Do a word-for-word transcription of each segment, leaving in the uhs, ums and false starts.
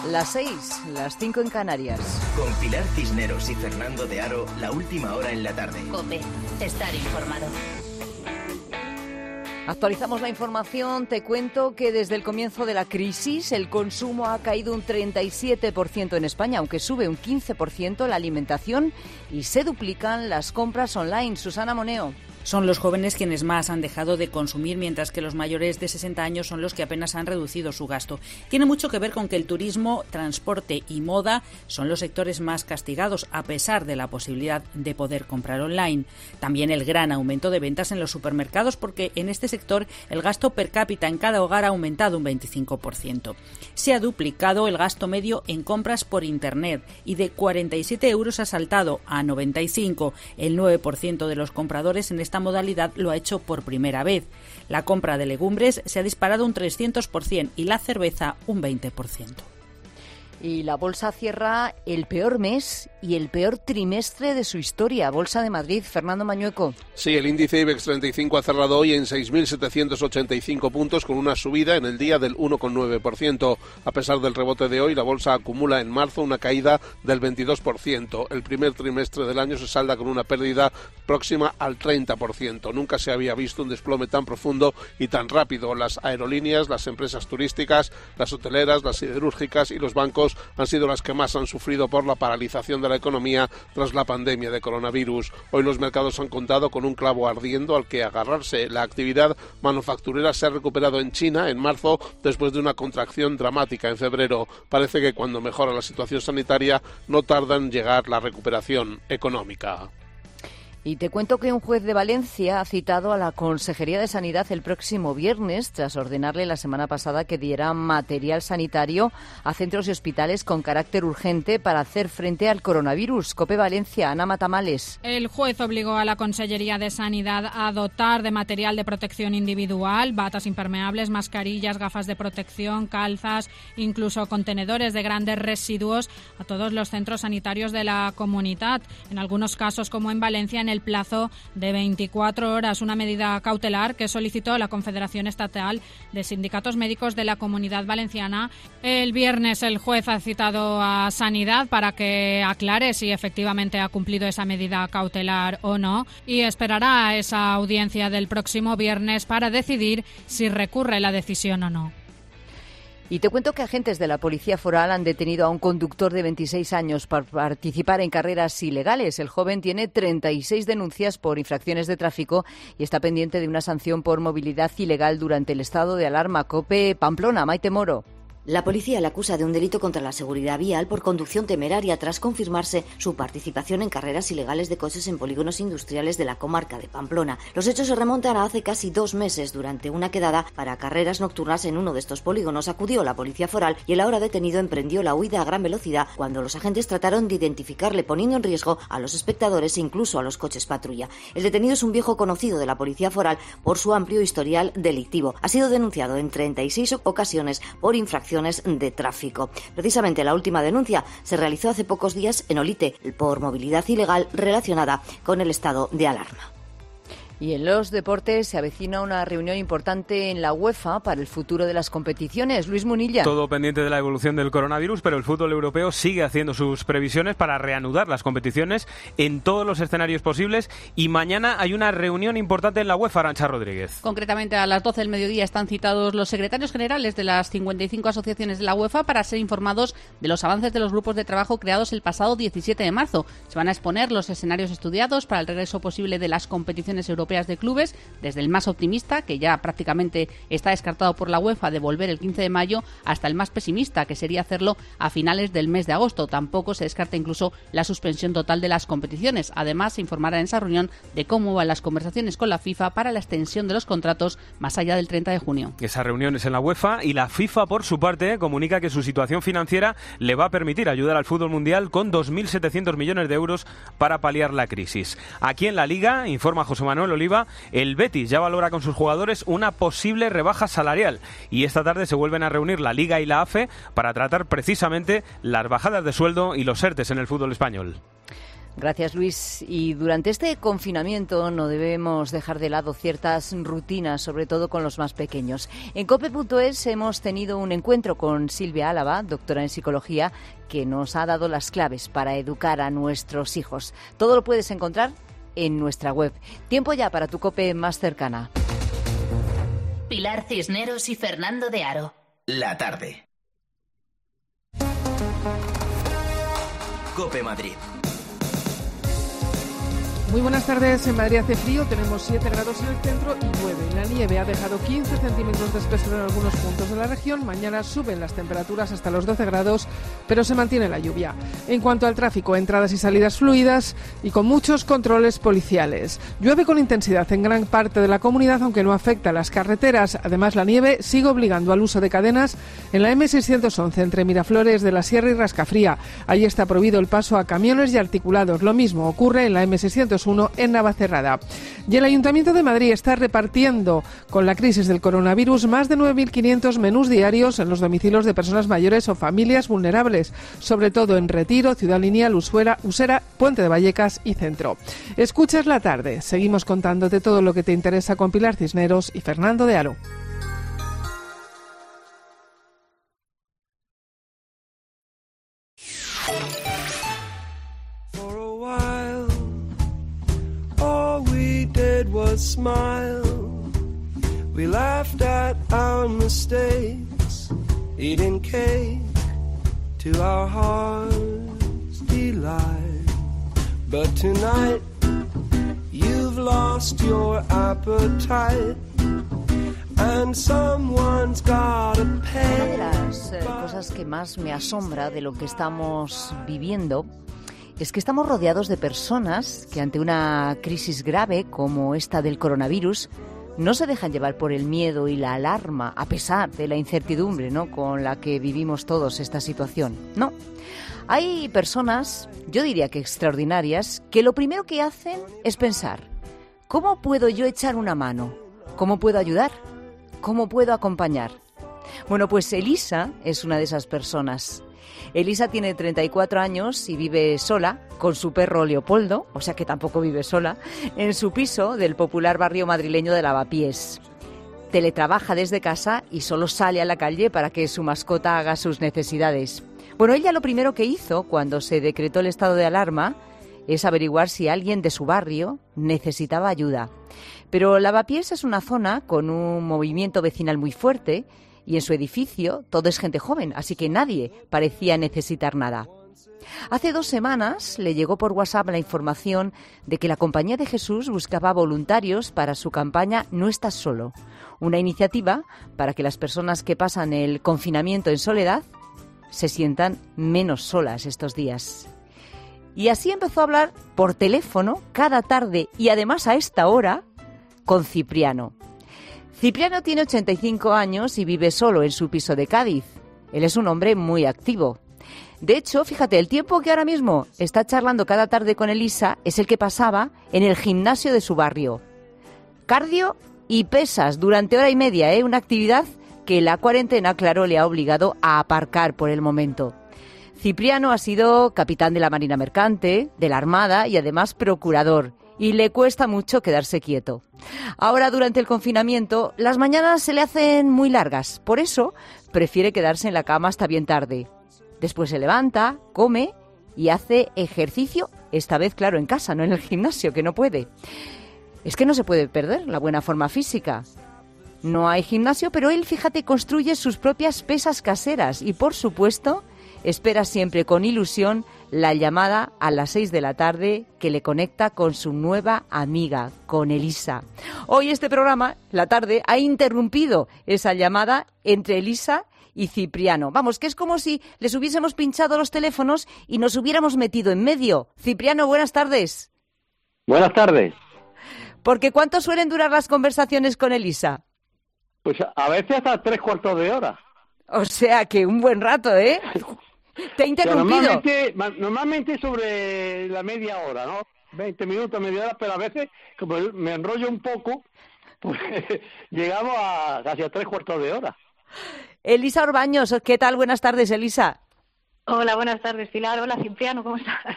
Las seis, las cinco en Canarias. Con Pilar Cisneros y Fernando de Aro, la última hora en la tarde. COPE, estar informado. Actualizamos la información. Te cuento que desde el comienzo de la crisis el consumo ha caído un treinta y siete por ciento en España, aunque sube un quince por ciento la alimentación y se duplican las compras online. Susana Moneo. Son los jóvenes quienes más han dejado de consumir, mientras que los mayores de sesenta años son los que apenas han reducido su gasto. Tiene mucho que ver con que el turismo, transporte y moda son los sectores más castigados, a pesar de la posibilidad de poder comprar online. También el gran aumento de ventas en los supermercados, porque en este sector el gasto per cápita en cada hogar ha aumentado un veinticinco por ciento. Se ha duplicado el gasto medio en compras por Internet y de cuarenta y siete euros ha saltado a noventa y cinco. El nueve por ciento de los compradores en esta modalidad lo ha hecho por primera vez. La compra de legumbres se ha disparado un trescientos por ciento y la cerveza un veinte por ciento. Y la bolsa cierra el peor mes y el peor trimestre de su historia. Bolsa de Madrid, Fernando Mañueco. Sí, el índice IBEX treinta y cinco ha cerrado hoy en seis mil setecientos ochenta y cinco puntos, con una subida en el día del uno coma nueve por ciento. A pesar del rebote de hoy, la bolsa acumula en marzo una caída del veintidós por ciento. El primer trimestre del año se salda con una pérdida próxima al treinta por ciento. Nunca se había visto un desplome tan profundo y tan rápido. Las aerolíneas, las empresas turísticas, las hoteleras, las siderúrgicas y los bancos han sido las que más han sufrido por la paralización de la economía tras la pandemia de coronavirus. Hoy los mercados han contado con un clavo ardiendo al que agarrarse. La actividad manufacturera se ha recuperado en China en marzo después de una contracción dramática en febrero. Parece que cuando mejora la situación sanitaria no tarda en llegar la recuperación económica. Y te cuento que un juez de Valencia ha citado a la Consejería de Sanidad el próximo viernes, tras ordenarle la semana pasada que diera material sanitario a centros y hospitales con carácter urgente para hacer frente al coronavirus. COPE Valencia, Ana Matamales. El juez obligó a la Consellería de Sanidad a dotar de material de protección individual, batas impermeables, mascarillas, gafas de protección, calzas, incluso contenedores de grandes residuos a todos los centros sanitarios de la comunidad. En algunos casos, como en Valencia, en el plazo de veinticuatro horas, una medida cautelar que solicitó la Confederación Estatal de Sindicatos Médicos de la Comunidad Valenciana. El viernes el juez ha citado a Sanidad para que aclare si efectivamente ha cumplido esa medida cautelar o no, y esperará a esa audiencia del próximo viernes para decidir si recurre la decisión o no. Y te cuento que agentes de la Policía Foral han detenido a un conductor de veintiséis años por participar en carreras ilegales. El joven tiene treinta y seis denuncias por infracciones de tráfico y está pendiente de una sanción por movilidad ilegal durante el estado de alarma. COPE Pamplona, Maite Moro. La policía le acusa de un delito contra la seguridad vial por conducción temeraria tras confirmarse su participación en carreras ilegales de coches en polígonos industriales de la comarca de Pamplona. Los hechos se remontan a hace casi dos meses. Durante una quedada para carreras nocturnas en uno de estos polígonos acudió la policía foral y el ahora detenido emprendió la huida a gran velocidad cuando los agentes trataron de identificarle, poniendo en riesgo a los espectadores e incluso a los coches patrulla. El detenido es un viejo conocido de la policía foral por su amplio historial delictivo. Ha sido denunciado en treinta y seis ocasiones por infracción de tráfico. Precisamente la última denuncia se realizó hace pocos días en Olite por movilidad ilegal relacionada con el estado de alarma. Y en los deportes se avecina una reunión importante en la UEFA para el futuro de las competiciones. Luis Munilla. Todo pendiente de la evolución del coronavirus, pero el fútbol europeo sigue haciendo sus previsiones para reanudar las competiciones en todos los escenarios posibles. Y mañana hay una reunión importante en la UEFA, Arantxa Rodríguez. Concretamente a las doce del mediodía están citados los secretarios generales de las cincuenta y cinco asociaciones de la UEFA para ser informados de los avances de los grupos de trabajo creados el pasado diecisiete de marzo. Se van a exponer los escenarios estudiados para el regreso posible de las competiciones europeas de clubes, desde el más optimista, que ya prácticamente está descartado por la UEFA de volver el quince de mayo, hasta el más pesimista, que sería hacerlo a finales del mes de agosto. Tampoco se descarta incluso la suspensión total de las competiciones. Además, se informará en esa reunión de cómo van las conversaciones con la FIFA para la extensión de los contratos más allá del treinta de junio. Esa reunión es en la UEFA y la FIFA, por su parte, comunica que su situación financiera le va a permitir ayudar al fútbol mundial con dos mil setecientos millones de euros para paliar la crisis. Aquí en la Liga, informa José Manuel Oliva, el Betis ya valora con sus jugadores una posible rebaja salarial y esta tarde se vuelven a reunir la Liga y la AFE para tratar precisamente las bajadas de sueldo y los ERTES en el fútbol español. Gracias, Luis. Y durante este confinamiento no debemos dejar de lado ciertas rutinas, sobre todo con los más pequeños. En cope punto es hemos tenido un encuentro con Silvia Álava, doctora en psicología, que nos ha dado las claves para educar a nuestros hijos. Todo lo puedes encontrar en nuestra web. Tiempo ya para tu COPE más cercana. Pilar Cisneros y Fernando de Aro. La tarde. COPE Madrid. Muy buenas tardes. En Madrid hace frío, tenemos siete grados en el centro y nueve. La nieve ha dejado quince centímetros de espesor en algunos puntos de la región. Mañana suben las temperaturas hasta los doce grados, pero se mantiene la lluvia. En cuanto al tráfico, entradas y salidas fluidas y con muchos controles policiales. Llueve con intensidad en gran parte de la comunidad, aunque no afecta a las carreteras. Además, la nieve sigue obligando al uso de cadenas en la eme seiscientos once entre Miraflores de la Sierra y Rascafría. Allí está prohibido el paso a camiones y articulados. Lo mismo ocurre en la eme seiscientos uno en Navacerrada. Y el Ayuntamiento de Madrid está repartiendo con la crisis del coronavirus más de nueve mil quinientos menús diarios en los domicilios de personas mayores o familias vulnerables, sobre todo en Retiro, Ciudad Lineal, Usera, Usera, Puente de Vallecas y Centro. Escuchas la tarde. Seguimos contándote todo lo que te interesa con Pilar Cisneros y Fernando de Aro. Was smile. We laughed at our mistakes, eating cake to our heart's delight. But tonight you've lost your appetite and someone's gotta pay. Una de las eh, cosas que más me asombra de lo que estamos viviendo es que estamos rodeados de personas que ante una crisis grave como esta del coronavirus no se dejan llevar por el miedo y la alarma, a pesar de la incertidumbre, ¿no?, con la que vivimos todos esta situación. No. Hay personas, yo diría que extraordinarias, que lo primero que hacen es pensar: ¿cómo puedo yo echar una mano? ¿Cómo puedo ayudar? ¿Cómo puedo acompañar? Bueno, pues Elisa es una de esas personas. Elisa tiene treinta y cuatro años y vive sola, con su perro Leopoldo, o sea que tampoco vive sola, en su piso del popular barrio madrileño de Lavapiés. Teletrabaja desde casa y solo sale a la calle para que su mascota haga sus necesidades. Bueno, ella lo primero que hizo cuando se decretó el estado de alarma es averiguar si alguien de su barrio necesitaba ayuda. Pero Lavapiés es una zona con un movimiento vecinal muy fuerte y en su edificio todo es gente joven, así que nadie parecía necesitar nada. Hace dos semanas le llegó por WhatsApp la información de que la Compañía de Jesús buscaba voluntarios para su campaña No estás solo, una iniciativa para que las personas que pasan el confinamiento en soledad se sientan menos solas estos días. Y así empezó a hablar por teléfono cada tarde y además a esta hora con Cipriano. Cipriano tiene ochenta y cinco años y vive solo en su piso de Cádiz. Él es un hombre muy activo. De hecho, fíjate, el tiempo que ahora mismo está charlando cada tarde con Elisa es el que pasaba en el gimnasio de su barrio. Cardio y pesas durante hora y media, ¿eh? Una actividad que la cuarentena, claro, le ha obligado a aparcar por el momento. Cipriano ha sido capitán de la Marina Mercante, de la Armada y además procurador. Y le cuesta mucho quedarse quieto. Ahora, durante el confinamiento, las mañanas se le hacen muy largas. Por eso, prefiere quedarse en la cama hasta bien tarde. Después se levanta, come y hace ejercicio, esta vez, claro, en casa, no en el gimnasio, que no puede. Es que no se puede perder la buena forma física. No hay gimnasio, pero él, fíjate, construye sus propias pesas caseras y, por supuesto, espera siempre con ilusión la llamada a las seis de la tarde que le conecta con su nueva amiga, con Elisa. Hoy este programa, La Tarde, ha interrumpido esa llamada entre Elisa y Cipriano. Vamos, que es como si les hubiésemos pinchado los teléfonos y nos hubiéramos metido en medio. Cipriano, buenas tardes. Buenas tardes. Porque ¿cuánto suelen durar las conversaciones con Elisa? Pues a veces hasta tres cuartos de hora. O sea que un buen rato, ¿eh? ¿Te he interrumpido? Normalmente, normalmente sobre la media hora, ¿no? veinte minutos, media hora, pero a veces, como me enrollo un poco, pues llegamos a casi a tres cuartos de hora. Elisa Orbaños, ¿qué tal? Buenas tardes, Elisa. Hola, buenas tardes, Pilar. Hola, Cipriano, ¿cómo estás?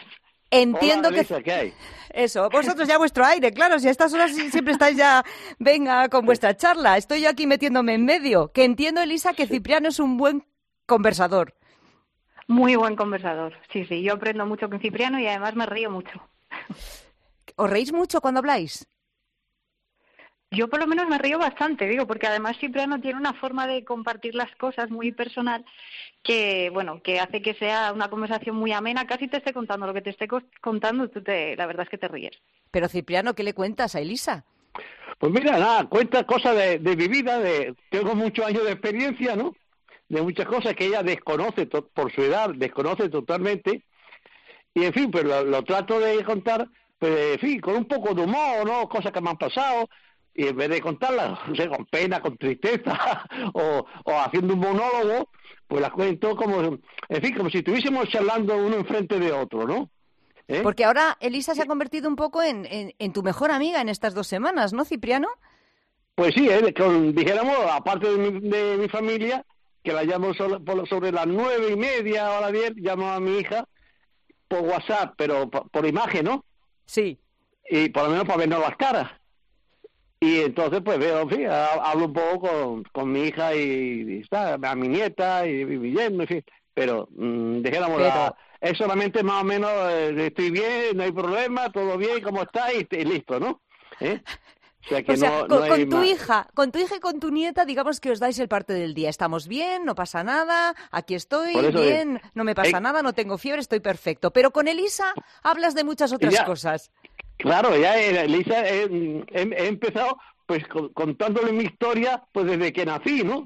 Entiendo Hola, Elisa, que... ¿qué hay? Eso, vosotros ya vuestro aire, claro, si a estas horas siempre estáis ya, venga, con vuestra charla. Estoy yo aquí metiéndome en medio. Que entiendo, Elisa, que Cipriano es un buen conversador. Muy buen conversador, sí, sí. Yo aprendo mucho con Cipriano y además me río mucho. ¿Os reís mucho cuando habláis? Yo por lo menos me río bastante, digo, porque además Cipriano tiene una forma de compartir las cosas muy personal que, bueno, que hace que sea una conversación muy amena. Casi te esté contando lo que te esté contando, tú te, la verdad es que te ríes. Pero Cipriano, ¿qué le cuentas a Elisa? Pues mira, nada, cuenta cosas de, de mi vida, de, tengo muchos años de experiencia, ¿no? De muchas cosas que ella desconoce to- por su edad, desconoce totalmente. Y en fin, pues lo, lo trato de contar, pues en fin, con un poco de humor, ¿no? Cosas que me han pasado. Y en vez de contarlas, no sé, con pena, con tristeza, o, o haciendo un monólogo, pues las cuento como, en fin, como si estuviésemos charlando uno enfrente de otro, ¿no? ¿Eh? Porque ahora Elisa se ha convertido un poco en, en, en tu mejor amiga en estas dos semanas, ¿no, Cipriano? Pues sí, ¿eh? Con, dijéramos, aparte de mi, de mi familia, que la llamo sobre, sobre las nueve y media o a las diez, llamo a mi hija por WhatsApp, pero por, por imagen, ¿no? Sí. Y por lo menos para vernos las caras. Y entonces, pues veo, en fin, hablo un poco con, con mi hija y, y está, a mi nieta y, y mi yerno, en fin. Pero, mmm, dijéramos, Pero... la, es solamente más o menos, eh, estoy bien, no hay problema, todo bien, ¿cómo está? Y, y listo, ¿no? ¿Eh? O sea, que o sea no, con, no hay con tu más. hija, con tu hija y con tu nieta, digamos que os dais el parte del día. Estamos bien, no pasa nada, aquí estoy, bien, es. no me pasa eh, nada, no tengo fiebre, estoy perfecto. Pero con Elisa hablas de muchas otras ya, cosas. Claro, ya Elisa he, he, he empezado pues contándole mi historia pues desde que nací, ¿no?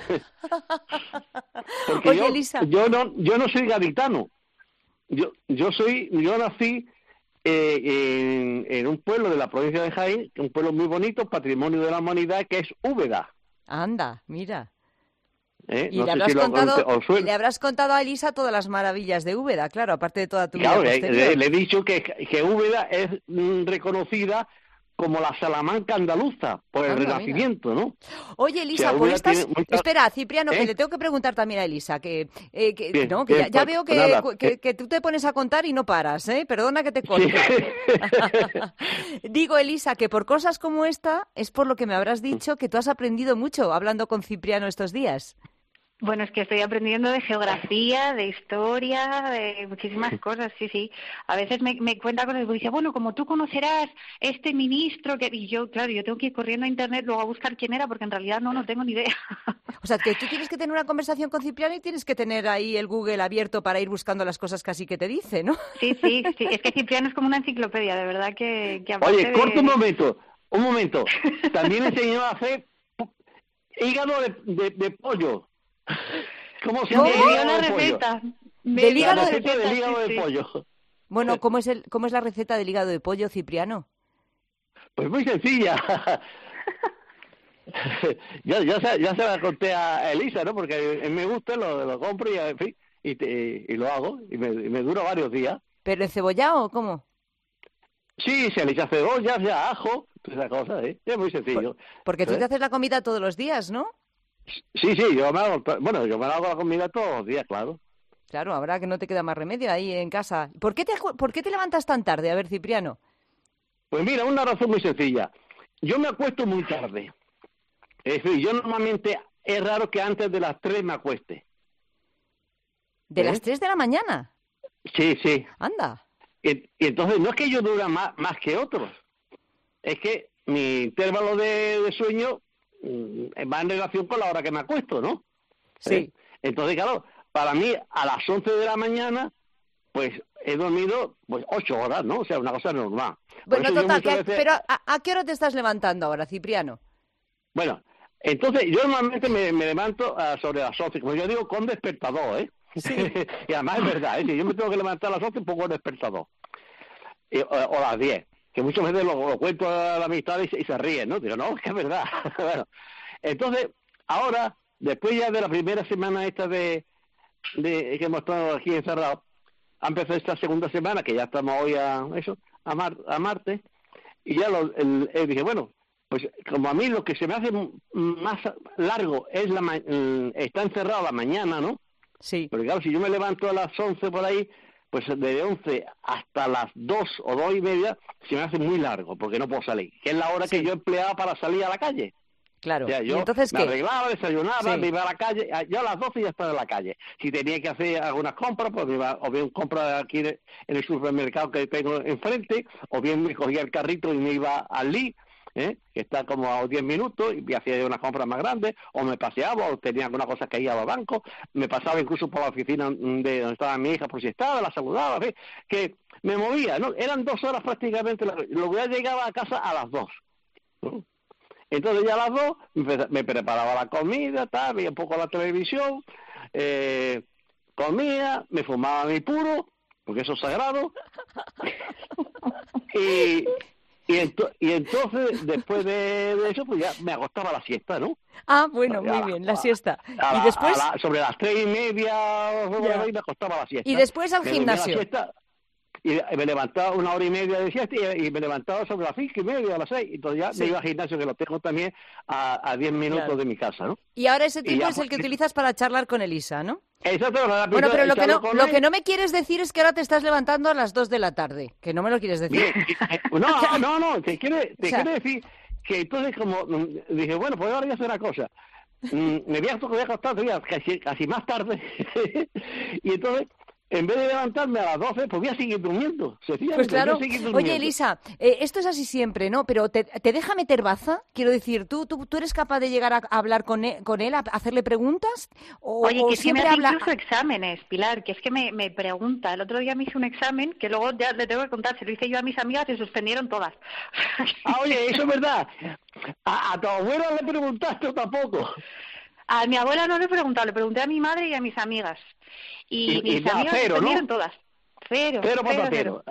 Porque Oye, yo, Elisa. yo no yo no soy gaditano. Yo yo soy yo nací eh, en, en un pueblo de la provincia de Jaén, un pueblo muy bonito, patrimonio de la humanidad, que es Úbeda. Anda, mira. ¿Eh? Y, no le sé habrás si contado, lo, y le habrás contado a Elisa todas las maravillas de Úbeda, claro, aparte de toda tu claro, vida posterior. Le, le he dicho que, que Úbeda es mm, reconocida como la Salamanca andaluza por el Anda, Renacimiento, mira. ¿no? Oye, Elisa, o sea, pues estás... mucha... Espera, Cipriano, ¿Eh? que le tengo que preguntar también a Elisa, que, eh, que, bien, ¿no? que bien, ya, ya veo que, nada, que, que tú te pones a contar y no paras, ¿eh? Perdona que te corte. Sí. Digo, Elisa, que por cosas como esta es por lo que me habrás dicho que tú has aprendido mucho hablando con Cipriano estos días. Bueno, es que estoy aprendiendo de geografía, de historia, de muchísimas cosas, sí, sí. A veces me, me cuenta cosas y dice, bueno, como tú conocerás este ministro, que y yo, claro, yo tengo que ir corriendo a internet luego a buscar quién era, porque en realidad no, no tengo ni idea. O sea, que tú tienes que tener una conversación con Cipriano y tienes que tener ahí el Google abierto para ir buscando las cosas casi que te dice, ¿no? Sí, sí, sí. Es que Cipriano es como una enciclopedia, de verdad que... que Oye, de... corta un momento, un momento. También enseñó a hacer hígado de, de, de pollo. ¿Cómo se llama? Me dio la receta. Del hígado de, del hígado sí, de sí. pollo. Bueno, ¿cómo es, el, ¿cómo es la receta del hígado de pollo, Cipriano? Pues muy sencilla. ya, ya, se, ya se la conté a Elisa, ¿no? Porque me gusta, lo, lo compro y, en fin, y, te, y lo hago. Y me, y me dura varios días. ¿Pero encebollado o cómo? Sí, se le echa cebolla, ya ajo, esa cosa, ¿eh? Es muy sencillo. Porque tú ¿Eh? te haces la comida todos los días, ¿no? Sí, sí, yo me hago, bueno, yo me hago la comida todos los días, claro. Claro, habrá que no te queda más remedio ahí en casa. ¿Por qué te, por qué te levantas tan tarde? A ver, Cipriano. Pues mira, una razón muy sencilla. Yo me acuesto muy tarde. Es decir, yo normalmente es raro que antes de las tres me acueste. ¿De ¿Eh? las tres de la mañana? Sí, sí. Anda. Y, y entonces no es que yo dure más, más que otros. Es que mi intervalo de, de sueño va en relación con la hora que me acuesto, ¿no? Sí. ¿Eh? Entonces, claro, para mí a las once de la mañana, pues he dormido pues ocho horas, ¿no? O sea, una cosa normal. Bueno, total, que, veces... pero ¿a, ¿a qué hora te estás levantando ahora, Cipriano? Bueno, entonces yo normalmente me, me levanto uh, sobre las once, como yo digo, con despertador, ¿eh? Sí. Y además es verdad, ¿eh? Si yo me tengo que levantar a las once, pongo el despertador. Y, o, o a las diez. Que muchas veces lo, lo cuento a la amistad y, y se ríen, ¿no? Digo, no, es que es verdad. Bueno, entonces, ahora, después ya de la primera semana esta de, de que hemos estado aquí encerrados, ha empezado esta segunda semana, que ya estamos hoy a eso, a, mar, a martes, y ya lo, el, el, dije, bueno, pues como a mí lo que se me hace más largo es la ma- está encerrado la mañana, ¿no? Sí. Porque claro, si yo me levanto a las once por ahí, pues de once hasta las dos o dos y media se me hace muy largo, porque no puedo salir, que es la hora sí. que yo empleaba para salir a la calle. Claro. O sea, yo ¿Y entonces me qué? arreglaba, desayunaba, Sí. me iba a la calle, yo a las doce ya estaba en la calle. Si tenía que hacer algunas compras, pues me iba, o bien compras aquí en el supermercado que tengo enfrente, o bien me cogía el carrito y me iba al Lidl, ¿eh? que está como a diez minutos, y hacía unas compras más grandes, o me paseaba, o tenía alguna cosa que iba al banco, me pasaba incluso por la oficina de donde estaba mi hija, por si estaba, la saludaba, ¿ves? Que me movía, ¿no? Eran dos horas prácticamente, luego ya llegaba a casa a las dos, ¿no? Entonces ya a las dos me preparaba la comida, tal, veía un poco la televisión, eh, comía, me fumaba mi puro, porque eso es sagrado, y, y, ento, y entonces después de, de eso pues ya me acostaba a la siesta, ¿no? Ah, bueno, muy a, bien, la siesta. A, ¿Y después? A la, sobre las tres y media me acostaba a la siesta. ¿Y después al me gimnasio? Y me levantaba una hora y media de siesta y, y me levantaba sobre las cinco y media, a las seis. Entonces ya sí. me iba al gimnasio, que lo tengo también a, a diez minutos claro. de mi casa, ¿no? Y ahora ese tiempo ya, es el que utilizas para charlar con Elisa, ¿no? Exacto. Bueno, pero lo que, no, lo que no me quieres decir es que ahora te estás levantando a las dos de la tarde, que no me lo quieres decir. No, no, no, te quiere, te o sea, quiere decir que entonces como dije, bueno, pues ahora voy a hacer una cosa. Me voy a acostar todavía casi, casi más tarde y entonces en vez de levantarme a las doce, pues voy a seguir durmiendo. Pues claro. Durmiendo. Oye, Elisa, eh, esto es así siempre, ¿no? Pero ¿te, te deja meter baza? Quiero decir, ¿tú, tú, tú eres capaz de llegar a hablar con él, con él a hacerle preguntas? O, Oye, o que siempre sí me hace habla... incluso exámenes, Pilar, que es que me, me pregunta. El otro día me hice un examen que luego ya le tengo que contar, se lo hice yo a mis amigas y se suspendieron todas. Ah, oye, eso es verdad. A, a tu abuela le preguntaste o tampoco. A mi abuela no le he preguntado, le pregunté a mi madre y a mis amigas. Y, y mis y amigas cero, suspendieron ¿no? todas. Cero, Cero cero, patatero.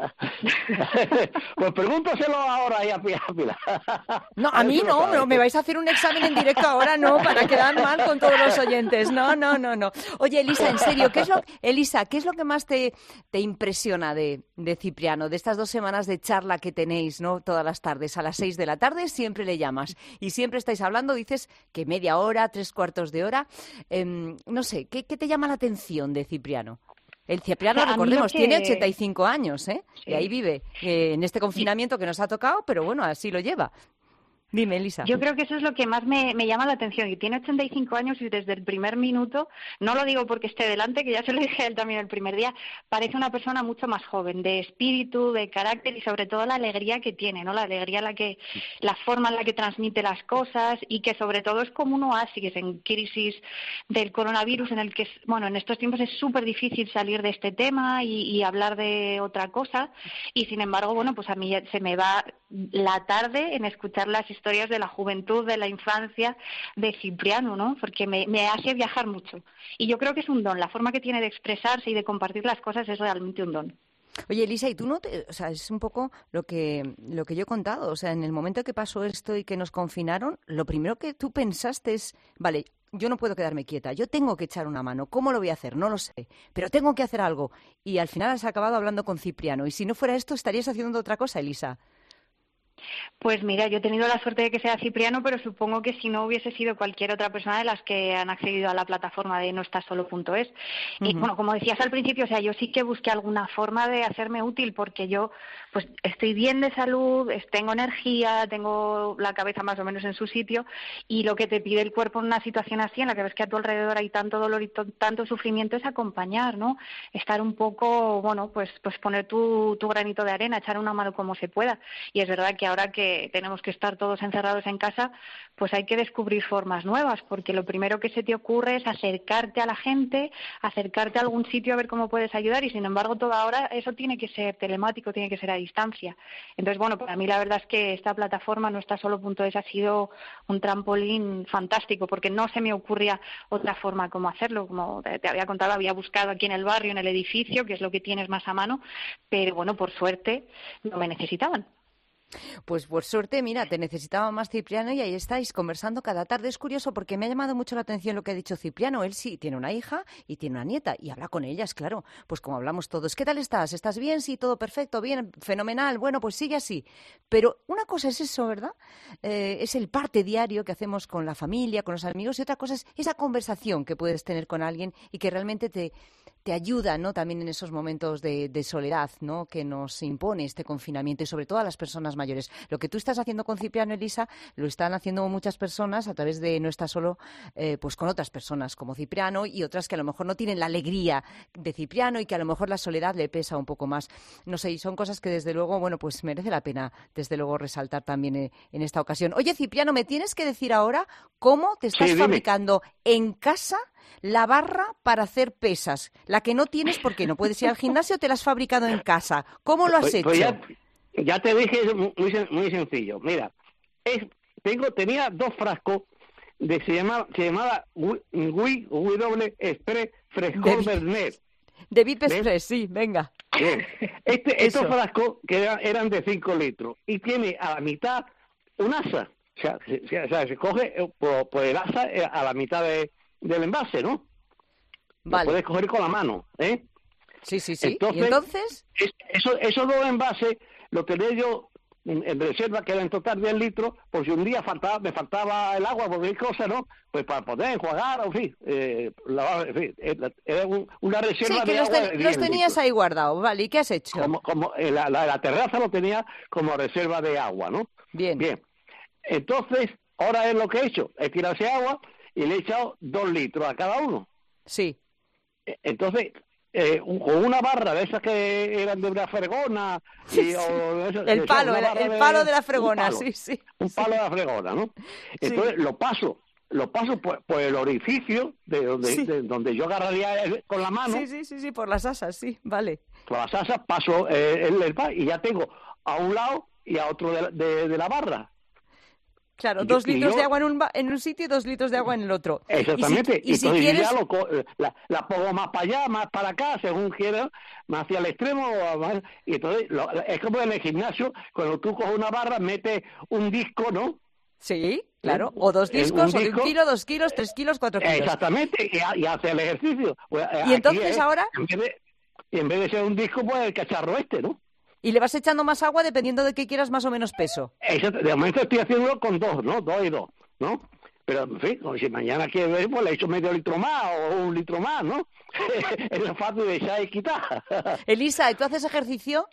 cero. Pues pregúntaselo ahora ahí a Pilar. No, a mí no, no, me vais a hacer un examen en directo ahora, no, para quedar mal con todos los oyentes. No, no, no, no. Oye, Elisa, en serio, ¿qué es lo, Elisa, ¿qué es lo que más te, te impresiona de, de Cipriano, de estas dos semanas de charla que tenéis, ¿no? Todas las tardes, a las seis de la tarde, siempre le llamas y siempre estáis hablando, dices que media hora, tres cuartos de hora. Eh, no sé, ¿qué, ¿qué te llama la atención de Cipriano? El Cipriano, o sea, recordemos, que... tiene ochenta y cinco años, ¿eh? Sí. Y ahí vive, eh, en este confinamiento que nos ha tocado, pero bueno, así lo lleva. Dime, Elisa. Yo creo que eso es lo que más me, me llama la atención, y tiene ochenta y cinco años y desde el primer minuto, no lo digo porque esté delante, que ya se lo dije a él también el primer día, parece una persona mucho más joven, de espíritu, de carácter y sobre todo la alegría que tiene, ¿no? La alegría en la que, la forma en la que transmite las cosas y que sobre todo es como un oasis en crisis del coronavirus en el que, bueno, en estos tiempos es súper difícil salir de este tema y, y hablar de otra cosa y sin embargo, bueno, pues a mí se me va la tarde en escuchar las historias de la juventud, de la infancia de Cipriano, ¿no? Porque me, me hace viajar mucho. Y yo creo que es un don. La forma que tiene de expresarse y de compartir las cosas es realmente un don. Oye, Elisa, ¿y tú no te...? O sea, es un poco lo que, lo que yo he contado. O sea, en el momento que pasó esto y que nos confinaron, lo primero que tú pensaste es, vale, yo no puedo quedarme quieta, yo tengo que echar una mano. ¿Cómo lo voy a hacer? No lo sé, pero tengo que hacer algo. Y al final has acabado hablando con Cipriano. Y si no fuera esto, ¿estarías haciendo otra cosa, Elisa? Pues mira, yo he tenido la suerte de que sea Cipriano, pero supongo que si no hubiese sido cualquier otra persona de las que han accedido a la plataforma de no estás solo punto es. Uh-huh. Y bueno, como decías al principio, o sea, yo sí que busqué alguna forma de hacerme útil porque yo pues estoy bien de salud, tengo energía, tengo la cabeza más o menos en su sitio y lo que te pide el cuerpo en una situación así en la que ves que a tu alrededor hay tanto dolor y t- tanto sufrimiento es acompañar, ¿no? Estar un poco, bueno, pues pues poner tu, tu granito de arena, echar una mano como se pueda. Y es verdad que ahora que tenemos que estar todos encerrados en casa, pues hay que descubrir formas nuevas, porque lo primero que se te ocurre es acercarte a la gente, acercarte a algún sitio a ver cómo puedes ayudar y sin embargo toda hora eso tiene que ser telemático, tiene que ser a distancia. Entonces, bueno, para mí la verdad es que esta plataforma no está solo punto es ha sido un trampolín fantástico porque no se me ocurría otra forma como hacerlo, como te había contado, había buscado aquí en el barrio, en el edificio, que es lo que tienes más a mano, pero bueno, por suerte no me necesitaban. Pues por suerte, mira, te necesitaba más Cipriano y ahí estáis conversando cada tarde. Es curioso porque me ha llamado mucho la atención lo que ha dicho Cipriano. Él sí tiene una hija y tiene una nieta y habla con ellas, claro. Pues como hablamos todos, ¿qué tal estás? ¿Estás bien? Sí, todo perfecto, bien, fenomenal. Bueno, pues sigue así. Pero una cosa es eso, ¿verdad? Eh, es el parte diario que hacemos con la familia, con los amigos y otra cosa es esa conversación que puedes tener con alguien y que realmente te... te ayuda, ¿no? También en esos momentos de, de soledad, ¿no? Que nos impone este confinamiento y sobre todo a las personas mayores. Lo que tú estás haciendo con Cipriano, Elisa, lo están haciendo muchas personas a través de No Estás Solo, eh, pues con otras personas como Cipriano y otras que a lo mejor no tienen la alegría de Cipriano y que a lo mejor la soledad le pesa un poco más. No sé, y son cosas que desde luego, bueno, pues merece la pena desde luego resaltar también en, en esta ocasión. Oye, Cipriano, ¿me tienes que decir ahora cómo te estás sí, fabricando en casa la barra para hacer pesas? La que no tienes porque no puedes ir al gimnasio, te la has fabricado en casa. ¿Cómo lo has pues, hecho? Pues ya, ya te dije, es muy, muy sencillo. Mira, es, tengo, tenía dos frascos de se llamaba, se llamaba Wii W Express Frescor Bernet. De V I P Express, sí, venga. Bien. Este, estos frascos que eran, eran de cinco litros y tiene a la mitad un asa. O sea, se, se, o sea, se coge por, por el asa a la mitad de, del envase, ¿no? Vale. Lo puedes coger con la mano, ¿eh? Sí, sí, sí. Entonces, ¿Y entonces? Es, eso, esos dos envases los tenía yo en, en reserva, que eran en total diez litros, por si un día faltaba, me faltaba el agua, cualquier cosa, ¿no? Pues para poder enjuagar, en fin, eh, lavar, en fin, era un, una reserva sí, que de los, agua ten, de los tenías litros. ahí guardados, ¿vale? ¿Y qué has hecho? Como, como eh, la, la, la terraza lo tenía como reserva de agua, ¿no? Bien. Bien. Entonces, ahora es lo que he hecho, he tirado ese agua y le he echado dos litros a cada uno. Sí. Entonces, eh, un, con una barra de esas que eran de una fregona. Y, sí, sí. O eso, el palo, el, el palo de, de la fregona, palo, sí, sí. Un palo de la fregona, ¿no? Entonces sí. lo paso, lo paso por, por el orificio de donde, sí. de donde yo agarraría el, con la mano. Sí, sí, sí, sí, por las asas, sí, vale. Por las asas paso eh, el, el y ya tengo a un lado y a otro de, de, de la barra. Claro, dos yo, litros yo, de agua en un, en un sitio y dos litros de agua en el otro. Exactamente. Y si, y entonces si quieres... ya lo, la, la pongo más para allá, más para acá, según quiera, más hacia el extremo. Más, y entonces lo, es como en el gimnasio, cuando tú coges una barra, metes un disco, ¿no? Sí, claro. O dos discos, o de un kilo, dos kilos, tres kilos, cuatro kilos. Exactamente, y, y hace el ejercicio. Pues, y entonces es, ahora... En vez, de, en vez de ser un disco, pues el cacharro este, ¿no? Y le vas echando más agua dependiendo de que quieras más o menos peso. Eso, de momento estoy haciéndolo con dos, ¿no? Dos y dos, ¿no? Pero, en fin, si mañana quiero ver, pues le echo medio litro más o un litro más, ¿no? Es fácil de echar y quitar. Elisa, ¿tú haces ejercicio?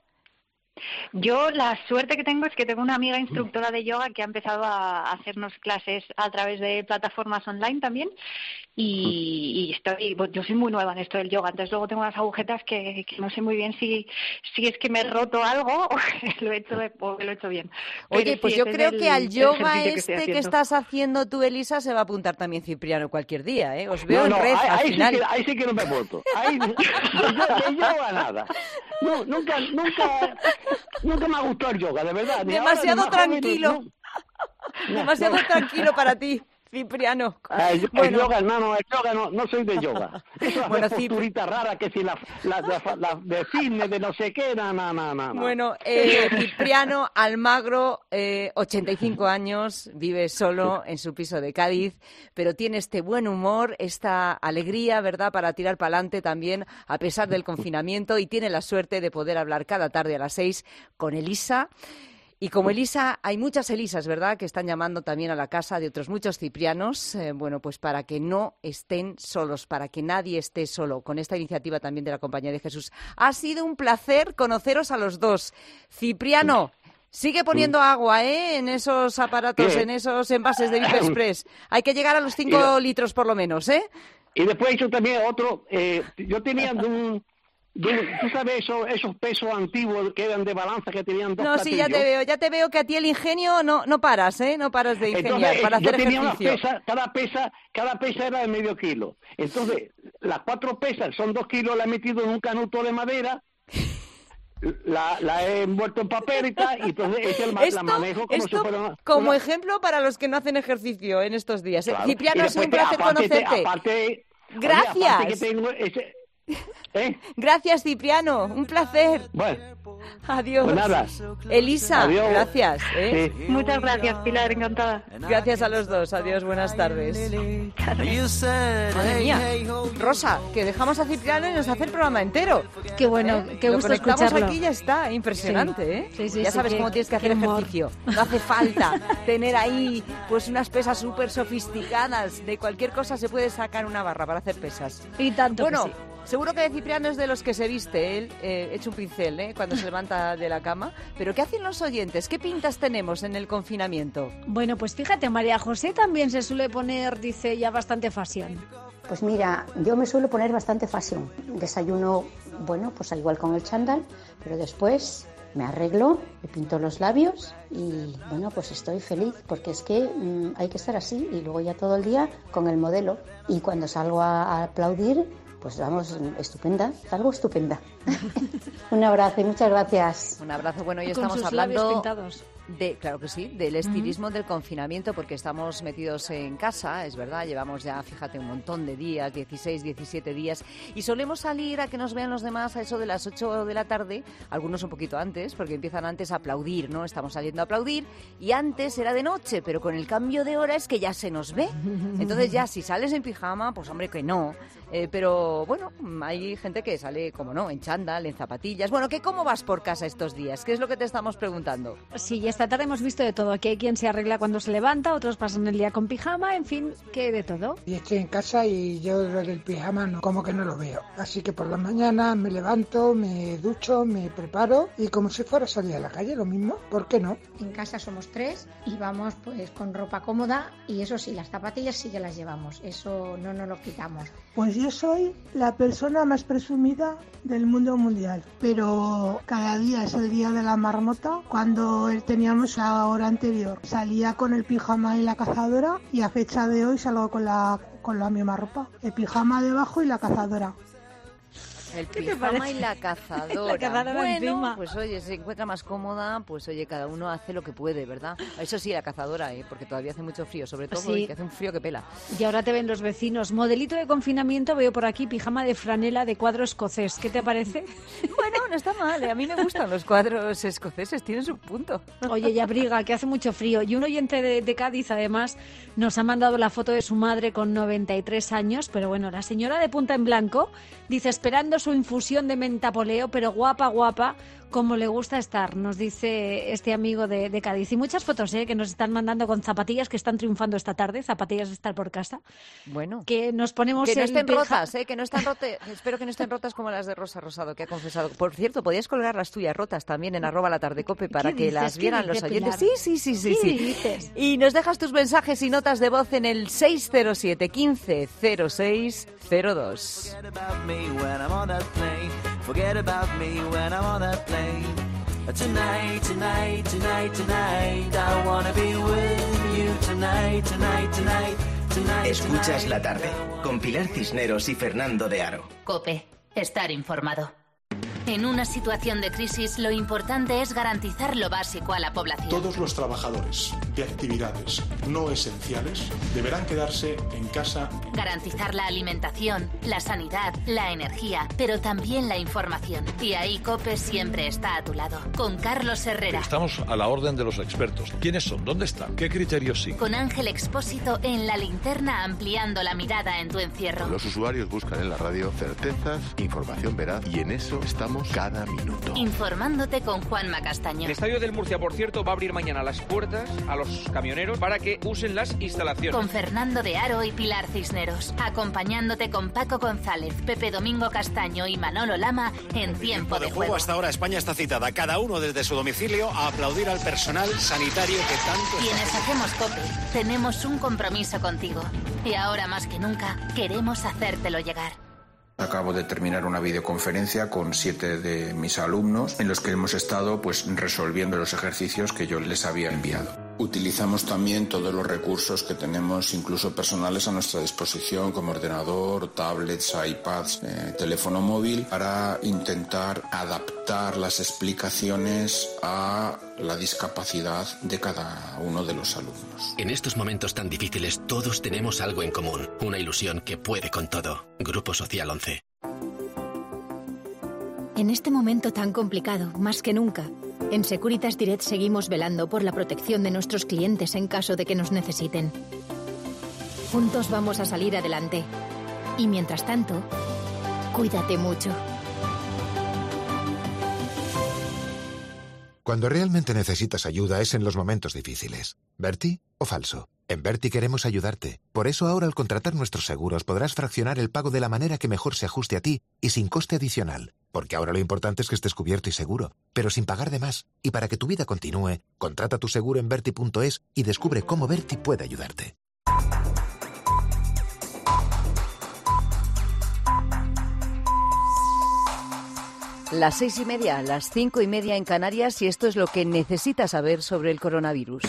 Yo la suerte que tengo es que tengo una amiga instructora de yoga que ha empezado a hacernos clases a través de plataformas online también y, y estoy, pues yo soy muy nueva en esto del yoga, entonces luego tengo unas agujetas que, que no sé muy bien si, si es que me he roto algo o que lo he hecho, o que lo he hecho bien. Oye, Pero pues sí, yo creo el, que al yoga que este que estás haciendo tú, Elisa, se va a apuntar también Cipriano cualquier día, ¿eh? Os veo no, en no, red ahí, al ahí final. Sí que, ahí sí que no me he puesto. Ahí, de, de yoga nada. No, nunca, nunca, nunca me ha gustado el yoga, de verdad. Ni Demasiado ahora, ni tranquilo. Joven, no. Demasiado no. tranquilo para ti, Cipriano. El, el bueno. yoga, no, no, el yoga no, no soy de yoga. Eso bueno, es posturita Cip... rara, que si la, la, la, la de cine, de no sé qué, no, no, no, no. Bueno, eh, Cipriano Almagro, eh, ochenta y cinco años, vive solo en su piso de Cádiz, pero tiene este buen humor, esta alegría, ¿verdad?, para tirar para adelante también, a pesar del confinamiento, y tiene la suerte de poder hablar cada tarde a las seis con Elisa. Y como Elisa, hay muchas Elisas, ¿verdad?, que están llamando también a la casa de otros muchos ciprianos, eh, bueno, pues para que no estén solos, para que nadie esté solo, con esta iniciativa también de la Compañía de Jesús. Ha sido un placer conoceros a los dos. Cipriano, sigue poniendo agua, ¿eh?, en esos aparatos, en esos envases de V I P Express. Hay que llegar a los cinco litros por lo menos, ¿eh? Y después he hecho también otro, eh, yo tenía un... ¿Tú sabes esos, esos pesos antiguos que eran de balanza que tenían dos No, platillos? sí, ya te veo, ya te veo que a ti el ingenio no no paras, ¿eh? No paras de ingeniar. Entonces, para hacer yo tenía ejercicio. Una pesa, cada pesa, cada pesa era de medio kilo. Entonces, las cuatro pesas son dos kilos, la he metido en un canuto de madera, la, la he envuelto en papel y tal, y entonces es el, esto, la manejo como esto si fuera una, como una... ejemplo para los que no hacen ejercicio en estos días. Claro. Cipriano, ha sido un placer aparte, conocerte. Aparte, Gracias. Oye, aparte que tengo ese, ¿Eh? Gracias, Cipriano, un placer. Bueno, adiós. Pues nada. Elisa, adiós. Gracias. ¿eh? Sí. Muchas gracias, Pilar, encantada. Gracias a los dos, adiós, buenas tardes. Madre mía, Rosa, que dejamos a Cipriano y nos hace el programa entero. Qué bueno, ¿Eh? qué gusto Lo escucharlo. conectamos aquí y ya está, impresionante, sí. ¿eh? Sí, sí, ya sí, sabes qué, cómo tienes que hacer humor. ejercicio. No hace falta tener ahí pues unas pesas súper sofisticadas. De cualquier cosa se puede sacar una barra para hacer pesas. Y tanto bueno, que sí. Seguro que Cipriano es de los que se viste, él, eh, hecho un pincel, ¿eh? Cuando se levanta de la cama. Pero ¿qué hacen los oyentes? ¿Qué pintas tenemos en el confinamiento? Bueno, pues fíjate, María José también se suele poner, dice, ya bastante fashion. Pues mira, yo me suelo poner bastante fashion. Desayuno, bueno, pues igual con el chándal, pero después me arreglo, me pinto los labios y, bueno, pues estoy feliz porque es que mmm, hay que estar así y luego ya todo el día con el modelo. Y cuando salgo a, a aplaudir, pues vamos, estupenda, salgo estupenda. Un abrazo y muchas gracias. Un abrazo. Bueno, hoy Con estamos sus hablando labios pintados. de, claro que sí, del estilismo, uh-huh. del confinamiento, porque estamos metidos en casa, es verdad, llevamos ya, fíjate, un montón de días, dieciséis, diecisiete días, y solemos salir a que nos vean los demás a eso de las ocho de la tarde, algunos un poquito antes, porque empiezan antes a aplaudir, ¿no? Estamos saliendo a aplaudir, y antes era de noche, pero con el cambio de hora es que ya se nos ve. Entonces ya, si sales en pijama, pues hombre, que no. Eh, pero bueno, hay gente que sale, como no, en chándal, en zapatillas. Bueno, ¿qué, ¿cómo vas por casa estos días? ¿Qué es lo que te estamos preguntando? Sí, y esta tarde hemos visto de todo. Que hay quien se arregla cuando se levanta, otros pasan el día con pijama, en fin, que de todo. Y estoy en casa y yo lo del pijama no, como que no lo veo. Así que por la mañana me levanto, me ducho, me preparo y como si fuera a salir a la calle, lo mismo. ¿Por qué no? En casa somos tres y vamos pues con ropa cómoda y eso sí, las zapatillas sí que las llevamos. Eso no nos lo quitamos. Pues yo soy la persona más presumida del mundo mundial, pero cada día es el día de la marmota. Cuando teníamos la hora anterior salía con el pijama y la cazadora y a fecha de hoy salgo con la, con la misma ropa, el pijama debajo y la cazadora. El pijama y la cazadora. La cazadora bueno, encima. Pues oye, se encuentra más cómoda, pues oye, cada uno hace lo que puede, ¿verdad? Eso sí, la cazadora, ¿eh? Porque todavía hace mucho frío, sobre todo Sí. que hace un frío que pela. Y ahora te ven los vecinos. Modelito de confinamiento, veo por aquí pijama de franela de cuadro escocés. ¿Qué te parece? Bueno, no está mal, ¿eh? A mí me gustan los cuadros escoceses, tienen su punto. Oye, y abriga, que hace mucho frío. Y un oyente de, de Cádiz, además, nos ha mandado la foto de su madre con noventa y tres años. Pero bueno, la señora de punta en blanco dice, esperando su infusión de mentapoleo, pero guapa, guapa, como le gusta estar, nos dice este amigo de, de Cádiz. Y muchas fotos ¿eh? que nos están mandando con zapatillas que están triunfando esta tarde, zapatillas de estar por casa. Bueno. Que nos ponemos Que no el estén pija- rotas, ¿eh? Que no estén rotas. Espero que no estén rotas como las de Rosa Rosado, que ha confesado. Por cierto, podías colgar las tuyas rotas también en arroba la tardecope para ¿Qué que dices? las ¿Qué vieran dice, los oyentes. Pilar? Sí, sí, sí, sí, ¿Qué sí. dices? Y nos dejas tus mensajes y notas de voz en el seis cero siete, quince, cero seis cero dos. Forget about me when I'm on that plane. Tonight, tonight, tonight, tonight, I wanna be with you tonight, tonight, tonight, tonight. Escuchas La Tarde con Pilar Cisneros y Fernando de Aro. COPE. Estar informado. En una situación de crisis, lo importante es garantizar lo básico a la población. Todos los trabajadores de actividades no esenciales deberán quedarse en casa. Garantizar la alimentación, la sanidad, la energía, pero también la información. Y ahí COPE siempre está a tu lado. Con Carlos Herrera. Estamos a la orden de los expertos. ¿Quiénes son? ¿Dónde están? ¿Qué criterios siguen? Con Ángel Expósito en La Linterna, ampliando la mirada en tu encierro. Los usuarios buscan en la radio certezas, información veraz, y en eso estamos cada minuto. Informándote con Juanma Castaño. El Estadio del Murcia, por cierto, va a abrir mañana las puertas a los camioneros para que usen las instalaciones. Con Fernando de Aro y Pilar Cisneros. Acompañándote con Paco González, Pepe Domingo Castaño y Manolo Lama en Tiempo de de juego. Juego. Hasta ahora España está citada, cada uno desde su domicilio, a aplaudir al personal sanitario que tanto... Quienes hacemos COPE, tenemos un compromiso contigo. Y ahora más que nunca, queremos hacértelo llegar. Acabo de terminar una videoconferencia con siete de mis alumnos en los que hemos estado pues resolviendo los ejercicios que yo les había enviado. Utilizamos también todos los recursos que tenemos, incluso personales, a nuestra disposición, como ordenador, tablets, iPads, eh, teléfono móvil, para intentar adaptar las explicaciones a la discapacidad de cada uno de los alumnos. En estos momentos tan difíciles todos tenemos algo en común, una ilusión que puede con todo. Grupo Social once. En este momento tan complicado, más que nunca, en Securitas Direct seguimos velando por la protección de nuestros clientes en caso de que nos necesiten. Juntos vamos a salir adelante. Y mientras tanto, cuídate mucho. Cuando realmente necesitas ayuda es en los momentos difíciles. ¿Berti o falso? En Berti queremos ayudarte. Por eso ahora al contratar nuestros seguros podrás fraccionar el pago de la manera que mejor se ajuste a ti y sin coste adicional. Porque ahora lo importante es que estés cubierto y seguro, pero sin pagar de más. Y para que tu vida continúe, contrata tu seguro en Berti punto es y descubre cómo Berti puede ayudarte. Las seis y media, las cinco y media en Canarias, y esto es lo que necesitas saber sobre el coronavirus.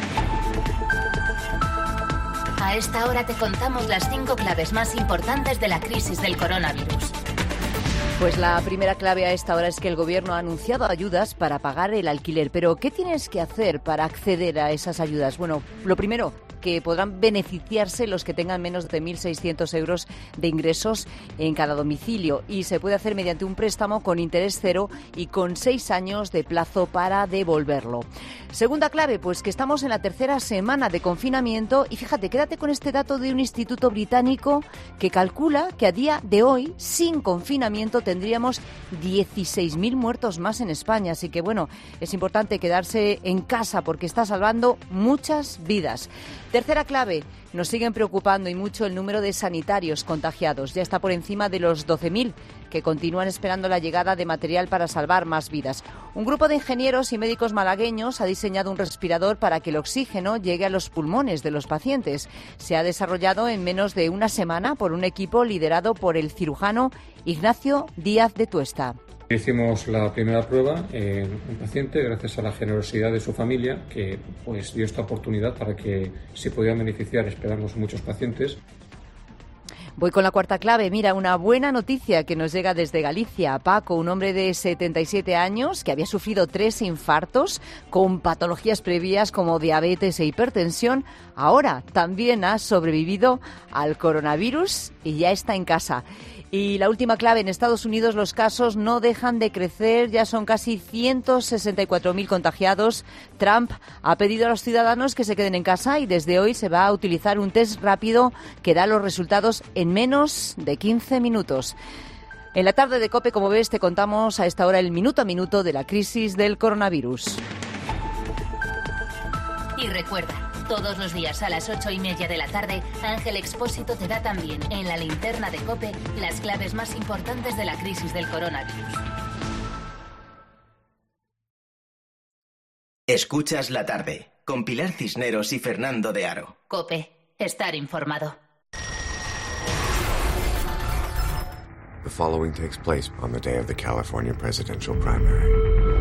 A esta hora te contamos las cinco claves más importantes de la crisis del coronavirus. Pues la primera clave a esta hora es que el Gobierno ha anunciado ayudas para pagar el alquiler. Pero, ¿qué tienes que hacer para acceder a esas ayudas? Bueno, lo primero, que podrán beneficiarse los que tengan menos de mil seiscientos euros de ingresos en cada domicilio. Y se puede hacer mediante un préstamo con interés cero y con seis años de plazo para devolverlo. Segunda clave, pues que estamos en la tercera semana de confinamiento. Y fíjate, quédate con este dato de un instituto británico que calcula que a día de hoy, sin confinamiento, tendríamos dieciséis mil muertos más en España. Así que, bueno, es importante quedarse en casa porque está salvando muchas vidas. Tercera clave, nos siguen preocupando y mucho el número de sanitarios contagiados. Ya está por encima de los doce mil, que continúan esperando la llegada de material para salvar más vidas. Un grupo de ingenieros y médicos malagueños ha diseñado un respirador para que el oxígeno llegue a los pulmones de los pacientes. Se ha desarrollado en menos de una semana por un equipo liderado por el cirujano Ignacio Díaz de Tuesta. Hicimos la primera prueba en un paciente gracias a la generosidad de su familia, que pues dio esta oportunidad para que se pudieran beneficiar. Esperamos muchos pacientes. Voy con la cuarta clave. Mira, una buena noticia que nos llega desde Galicia. Paco, un hombre de setenta y siete años que había sufrido tres infartos con patologías previas como diabetes e hipertensión, ahora también ha sobrevivido al coronavirus y ya está en casa. Y la última clave, en Estados Unidos los casos no dejan de crecer, ya son casi ciento sesenta y cuatro mil contagiados. Trump ha pedido a los ciudadanos que se queden en casa y desde hoy se va a utilizar un test rápido que da los resultados en menos de quince minutos. En la tarde de COPE, como ves, te contamos a esta hora el minuto a minuto de la crisis del coronavirus. Y recuerda, todos los días a las ocho y media de la tarde, Ángel Expósito te da también en la linterna de COPE las claves más importantes de la crisis del coronavirus. Escuchas la tarde, con Pilar Cisneros y Fernando de Aro. COPE, estar informado. The following takes place on the day of the California presidential primary.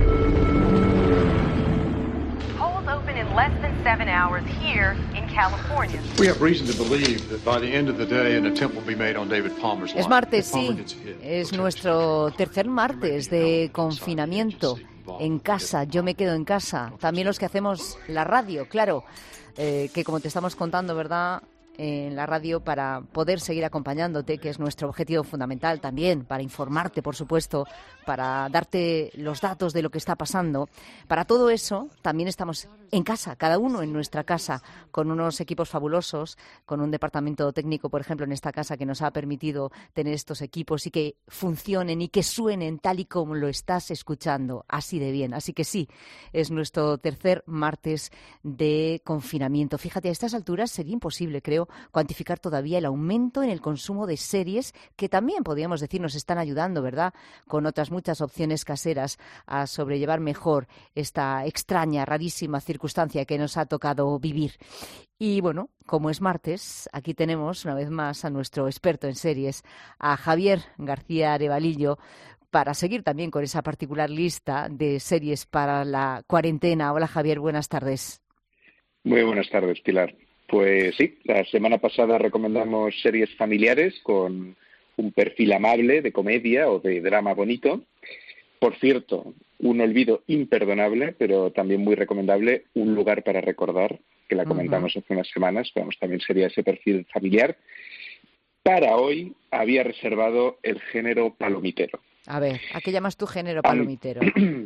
Open in less than seven hours here in California. We have reason to believe that by the end of the day an attempt will be made on David Palmer's life. Es martes, sí. Es nuestro tercer martes de confinamiento en casa. Yo me quedo en casa. También los que hacemos la radio, claro, eh, que como te estamos contando, ¿verdad?, en la radio para poder seguir acompañándote, que es nuestro objetivo fundamental también, para informarte, por supuesto, para darte los datos de lo que está pasando. Para todo eso también estamos en casa, cada uno en nuestra casa, con unos equipos fabulosos, con un departamento técnico, por ejemplo, en esta casa que nos ha permitido tener estos equipos y que funcionen y que suenen tal y como lo estás escuchando, así de bien. Así que sí, es nuestro tercer martes de confinamiento. Fíjate, a estas alturas sería imposible, creo, cuantificar todavía el aumento en el consumo de series que también, podríamos decir, nos están ayudando, ¿verdad?, con otras muchas opciones caseras a sobrellevar mejor esta extraña, rarísima circunstancia que nos ha tocado vivir. Y bueno, como es martes, aquí tenemos una vez más a nuestro experto en series, a Javier García Arevalillo, para seguir también con esa particular lista de series para la cuarentena. Hola Javier, buenas tardes. Muy buenas tardes, Pilar. Pues sí, la semana pasada recomendamos series familiares con un perfil amable de comedia o de drama bonito. Por cierto, un olvido imperdonable, pero también muy recomendable, Un lugar para recordar, que la comentamos uh-huh. hace unas semanas. Vamos, también sería ese perfil familiar. Para hoy había reservado el género palomitero. A ver, ¿a qué llamas tu género palomitero?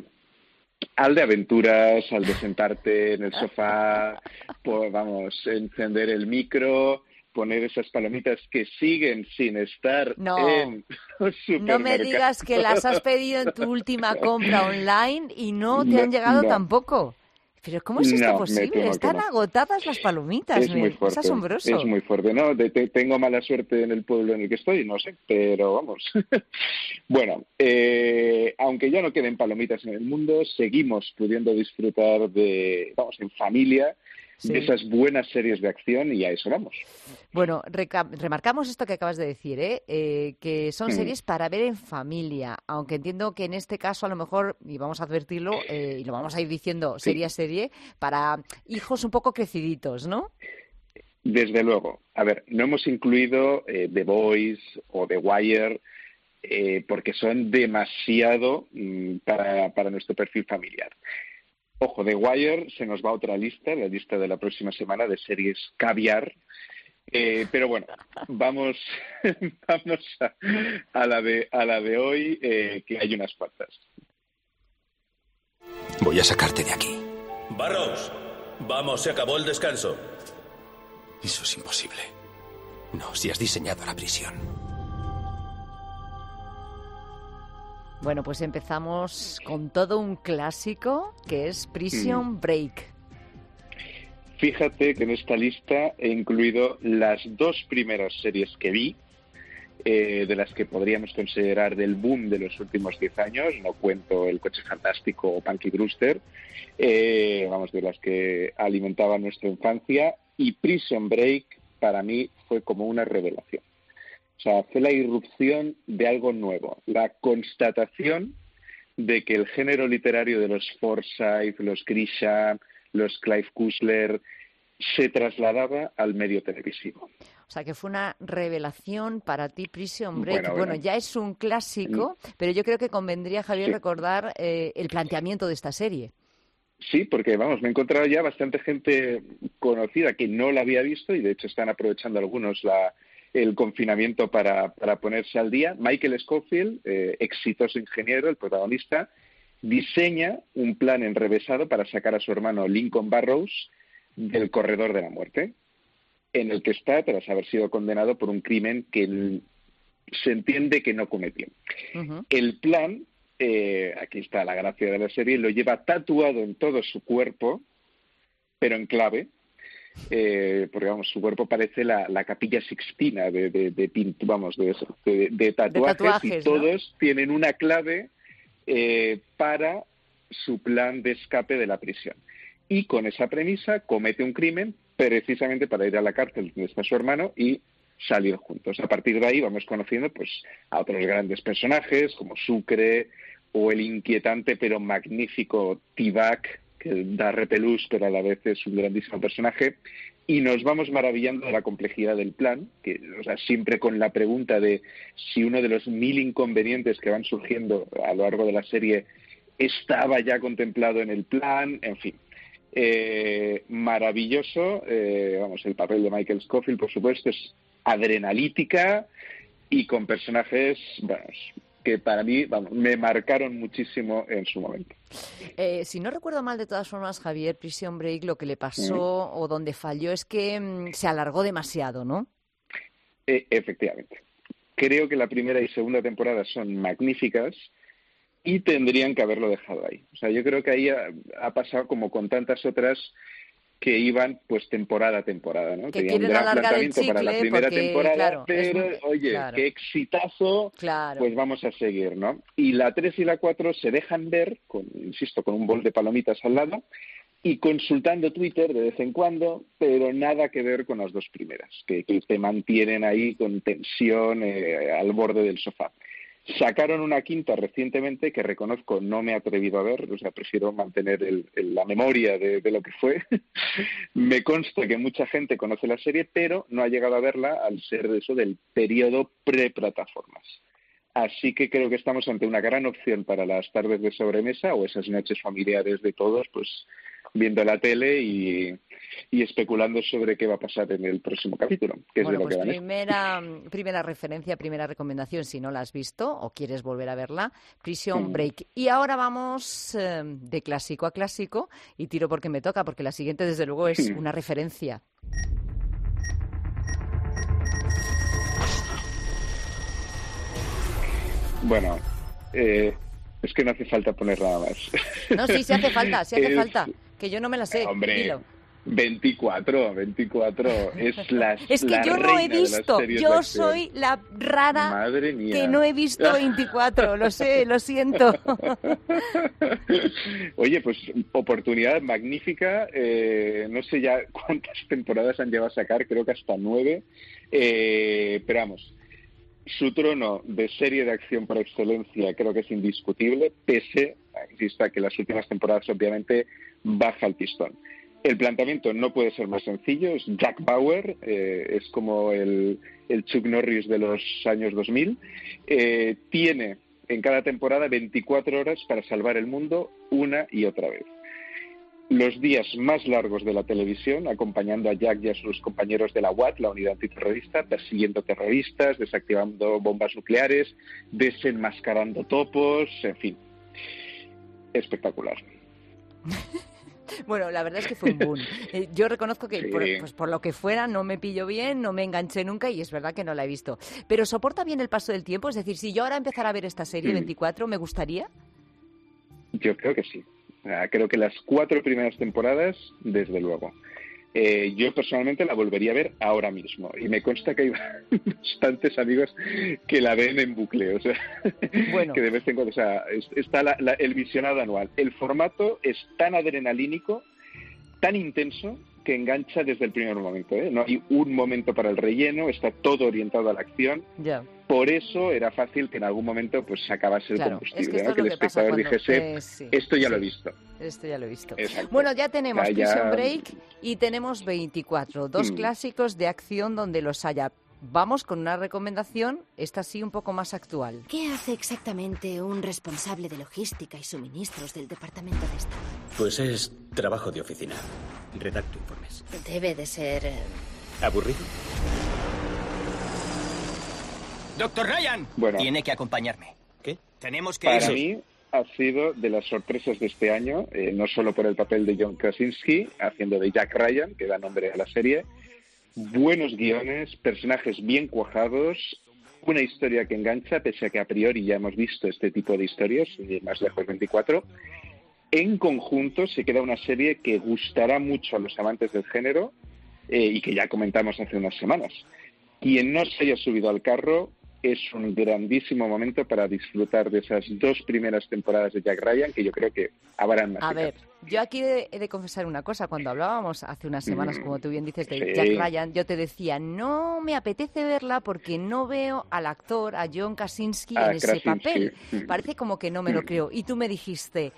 Al de aventuras, al de sentarte en el sofá, pues vamos, encender el micro, poner esas palomitas que siguen sin estar no, en los supermercados. No me digas que las has pedido en tu última compra online y no te han llegado no, tampoco. Pero ¿cómo es esto No, posible? Están no. agotadas las palomitas. Es muy fuerte. Es asombroso. Es muy fuerte. No, de, de, tengo mala suerte en el pueblo en el que estoy, no sé, pero vamos. Bueno, eh, aunque ya no queden palomitas en el mundo, seguimos pudiendo disfrutar de, vamos, en familia, sí, de esas buenas series de acción y a eso vamos. Bueno, reca- remarcamos esto que acabas de decir, ¿eh? Eh, que son Mm. series para ver en familia, aunque entiendo que en este caso a lo mejor, y vamos a advertirlo, eh, y lo vamos a ir diciendo Sí. serie a serie, para hijos un poco creciditos, ¿no? Desde luego. A ver, no hemos incluido eh, The Boys o The Wire eh, porque son demasiado mm, para, para nuestro perfil familiar. Ojo, The Wire se nos va a otra lista, la lista de la próxima semana de series caviar. Eh, pero bueno, vamos, vamos a, a, la de, a la de hoy, eh, que hay unas cuantas. Voy a sacarte de aquí. Barrows, vamos, se acabó el descanso. Eso es imposible. No, si has diseñado la prisión. Bueno, pues empezamos con todo un clásico que es Prison Mm. Break. Fíjate que en esta lista he incluido las dos primeras series que vi, eh, de las que podríamos considerar del boom de los últimos diez años. No cuento El Coche Fantástico o Punky Brewster, eh, vamos, de las que alimentaban nuestra infancia. Y Prison Break para mí fue como una revelación. O sea, fue la irrupción de algo nuevo, la constatación de que el género literario de los Forsyth, los Grisham, los Clive Cussler se trasladaba al medio televisivo. O sea, que fue una revelación para ti, Prison Break. Bueno, Bueno, bueno. ya es un clásico, pero yo creo que convendría, Javier, Sí. recordar eh, el planteamiento de esta serie. Sí, porque vamos, me he encontrado ya bastante gente conocida que no la había visto y de hecho están aprovechando algunos la, el confinamiento para, para ponerse al día. Michael Scofield, eh, exitoso ingeniero, el protagonista, diseña un plan enrevesado para sacar a su hermano Lincoln Burrows del corredor de la muerte, en el que está tras haber sido condenado por un crimen que él se entiende que no cometió. Uh-huh. El plan, eh, aquí está la gracia de la serie, lo lleva tatuado en todo su cuerpo, pero en clave, eh, porque vamos, su cuerpo parece la, la capilla sixtina de, de, de, de vamos, de, de, de, tatuajes, de tatuajes, y todos ¿no? tienen una clave eh, para su plan de escape de la prisión. Y con esa premisa comete un crimen precisamente para ir a la cárcel donde está su hermano y salir juntos. A partir de ahí vamos conociendo pues a otros grandes personajes como Sucre o el inquietante pero magnífico T-Bag, que da repelús pero a la vez es un grandísimo personaje, y nos vamos maravillando de la complejidad del plan, que, o sea, siempre con la pregunta de si uno de los mil inconvenientes que van surgiendo a lo largo de la serie estaba ya contemplado en el plan, en fin. Eh, maravilloso, eh, vamos, el papel de Michael Scofield, por supuesto, es adrenalítica y con personajes, vamos, que para mí, vamos, me marcaron muchísimo en su momento. Eh, si no recuerdo mal, de todas formas, Javier, Prison Break, lo que le pasó mm. o donde falló es que mm, se alargó demasiado, ¿no? Eh, efectivamente. Creo que la primera y segunda temporada son magníficas y tendrían que haberlo dejado ahí. O sea, yo creo que ahí ha, ha pasado como con tantas otras que iban pues temporada a temporada, ¿no? Que Tenían quieren un gran alargar el planteamiento chicle para la primera porque, temporada, claro, pero muy, oye, claro. qué exitazo, claro. Pues vamos a seguir, ¿no? Y la tres y la cuatro se dejan ver, con, insisto, con un bol de palomitas al lado y consultando Twitter de vez en cuando, pero nada que ver con las dos primeras, que, que te mantienen ahí con tensión eh, al borde del sofá. Sacaron una quinta recientemente que reconozco no me he atrevido a ver, o sea, prefiero mantener el, el, la memoria de, de lo que fue. Me consta que mucha gente conoce la serie, pero no ha llegado a verla al ser eso del periodo pre-plataformas. Así que creo que estamos ante una gran opción para las tardes de sobremesa o esas noches familiares de todos, pues viendo la tele y, y especulando sobre qué va a pasar en el próximo capítulo, que es bueno, de lo pues que van primera, primera referencia, primera recomendación, si no la has visto o quieres volver a verla, Prison mm. Break. Y ahora vamos eh, de clásico a clásico y tiro porque me toca, porque la siguiente desde luego es mm. una referencia. Bueno, eh, es que no hace falta poner nada más. No, sí, sí hace falta, sí hace es, falta. que yo no me la sé. Hombre, Dilo. veinticuatro, veinticuatro. Es la Es que la yo no he reina de las visto, series de yo acción. soy la rara Madre mía. que no he visto veinticuatro, lo sé, lo siento. Oye, pues oportunidad magnífica. Eh, no sé ya cuántas temporadas han llevado a sacar, creo que hasta nueve. Eh, pero vamos, su trono de serie de acción por excelencia creo que es indiscutible, pese, insisto, a que las últimas temporadas obviamente baja el pistón. El planteamiento no puede ser más sencillo, es Jack Bauer, eh, es como el, el Chuck Norris de los años dos mil. Eh, tiene en cada temporada veinticuatro horas para salvar el mundo una y otra vez. Los días más largos de la televisión, acompañando a Jack y a sus compañeros de la U A T, la unidad antiterrorista, persiguiendo terroristas, desactivando bombas nucleares, desenmascarando topos, en fin. Espectacular. Bueno, la verdad es que fue un boom. Eh, yo reconozco que, sí. por, pues por lo que fuera, no me pilló bien, no me enganché nunca y es verdad que no la he visto. Pero ¿soporta bien el paso del tiempo? Es decir, si yo ahora empezara a ver esta serie, mm. veinticuatro, ¿me gustaría? Yo creo que sí. Creo que las cuatro primeras temporadas, desde luego. Eh, yo personalmente la volvería a ver ahora mismo. Y me consta que hay bastantes amigos que la ven en bucle. O sea, bueno. que de vez en cuando, o sea, está la, la, el visionado anual. El formato es tan adrenalínico, tan intenso, que engancha desde el primer momento, ¿eh? No hay un momento para el relleno, está todo orientado a la acción. Ya. Por eso era fácil que en algún momento pues se acabase el claro, combustible, es que, ¿no? que el que espectador cuando, dijese, eh, sí, esto ya sí, lo he visto. Esto ya lo he visto. Exacto. Bueno, ya tenemos ya, Prison ya... Break y tenemos veinticuatro, dos mm. clásicos de acción donde los haya. Vamos con una recomendación, esta sí un poco más actual. ¿Qué hace exactamente un responsable de logística y suministros del Departamento de Estado? Pues es trabajo de oficina. Redacto informes. Debe de ser... Eh... ¿Aburrido? Doctor Ryan, bueno, tiene que acompañarme. ¿Qué? Tenemos que Para ir. mí ha sido de las sorpresas de este año, eh, no solo por el papel de John Krasinski, haciendo de Jack Ryan, que da nombre a la serie, buenos guiones, personajes bien cuajados, una historia que engancha, pese a que a priori ya hemos visto este tipo de historias, y más lejos veinticuatro. En conjunto se queda una serie que gustará mucho a los amantes del género eh, y que ya comentamos hace unas semanas. Quien no se haya subido al carro, es un grandísimo momento para disfrutar de esas dos primeras temporadas de Jack Ryan, que yo creo que habrán más. A ver, yo aquí he, he de confesar una cosa. Cuando hablábamos hace unas semanas, mm, como tú bien dices, de sí. Jack Ryan, yo te decía, no me apetece verla porque no veo al actor, a John Krasinski, a en ese Krasinski. papel. Mm. Parece como que no me lo creo. Y tú me dijiste,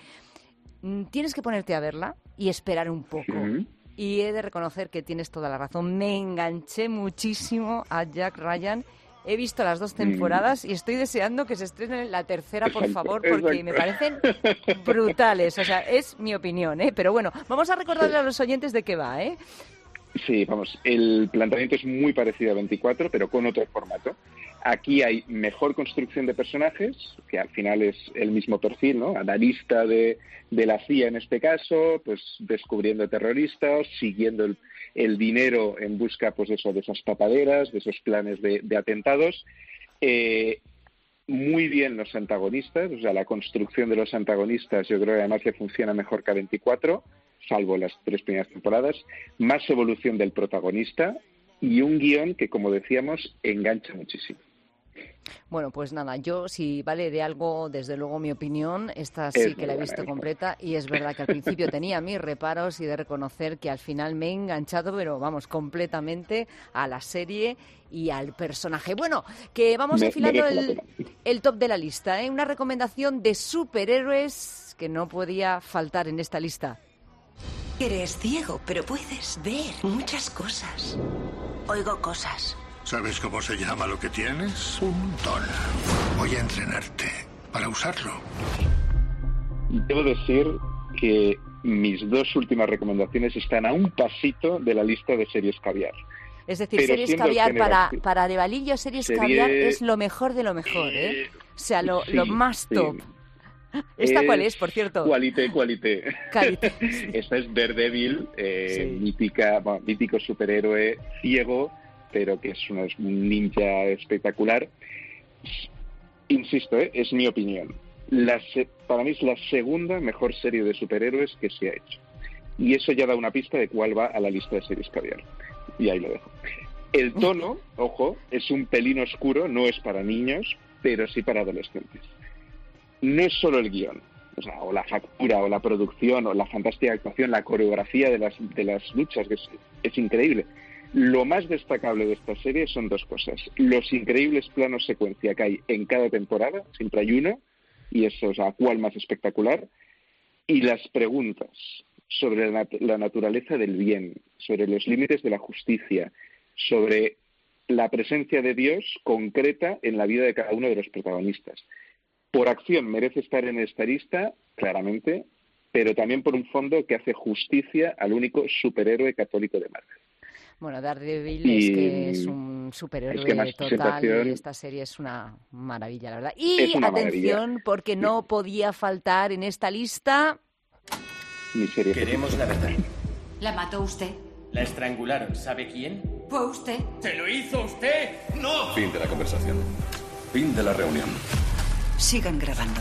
tienes que ponerte a verla y esperar un poco. Mm. Y he de reconocer que tienes toda la razón. Me enganché muchísimo a Jack Ryan. He visto las dos temporadas y estoy deseando que se estrene la tercera, por favor, porque me parecen brutales. O sea, es mi opinión, ¿eh? Pero bueno, vamos a recordarle a los oyentes de qué va, ¿eh? Sí, vamos, el planteamiento es muy parecido a veinticuatro, pero con otro formato. Aquí hay mejor construcción de personajes, que al final es el mismo perfil, ¿no? Analista de, de la C I A en este caso, pues descubriendo terroristas, siguiendo el, el dinero en busca, pues eso, de esas tapaderas, de esos planes de, de atentados. Eh, muy bien los antagonistas, o sea, la construcción de los antagonistas yo creo que además le funciona mejor que a veinticuatro, salvo las tres primeras temporadas, más evolución del protagonista y un guión que, como decíamos, engancha muchísimo. Bueno, pues nada, yo si vale de algo, desde luego mi opinión, esta sí es que la he visto completa y es verdad que al principio tenía mis reparos y de reconocer que al final me he enganchado, pero vamos, completamente a la serie y al personaje. Bueno, que vamos me, enfilando el, el top de la lista, ¿eh? Una recomendación de superhéroes que no podía faltar en esta lista. Eres ciego, pero puedes ver muchas cosas. Oigo cosas. ¿Sabes cómo se llama lo que tienes? Un don. Voy a entrenarte para usarlo. Debo decir que mis dos últimas recomendaciones están a un pasito de la lista de series caviar. Es decir, Pero series caviar para, para Arevalillo, series serie... caviar es lo mejor de lo mejor, ¿eh? O sea, lo, sí, lo más top. Sí. ¿Esta es cuál es, por cierto? Qualité, Qualité. Qualité. Esta es Daredevil, eh, sí. mítica, bueno, mítico superhéroe ciego, pero que es un ninja espectacular. Insisto, ¿eh? es mi opinión. La se- para mí es la segunda mejor serie de superhéroes que se ha hecho. Y eso ya da una pista de cuál va a la lista de series caviar. Y ahí lo dejo. El tono, ojo, es un pelín oscuro, no es para niños, pero sí para adolescentes. No es solo el guión, o sea, o la factura, o la producción, o la fantástica actuación, la coreografía de las, de las luchas, que es, es increíble. Lo más destacable de esta serie son dos cosas. Los increíbles planos secuencia que hay en cada temporada, siempre hay uno, y eso, o sea, cuál más espectacular, y las preguntas sobre la, nat- la naturaleza del bien, sobre los límites de la justicia, sobre la presencia de Dios concreta en la vida de cada uno de los protagonistas. Por acción merece estar en esta lista, claramente, pero también por un fondo que hace justicia al único superhéroe católico de Marvel. Bueno, Daredevil y... es que es un superhéroe es que más total presentación... y esta serie es una maravilla, la verdad. Y es atención, maravilla. porque no podía faltar en esta lista... Mi serie. Queremos la verdad. ¿La mató usted? La estrangularon. ¿Sabe quién? ¿Fue usted? ¿Se lo hizo usted? ¡No! Fin de la conversación. Fin de la reunión. Sigan grabando.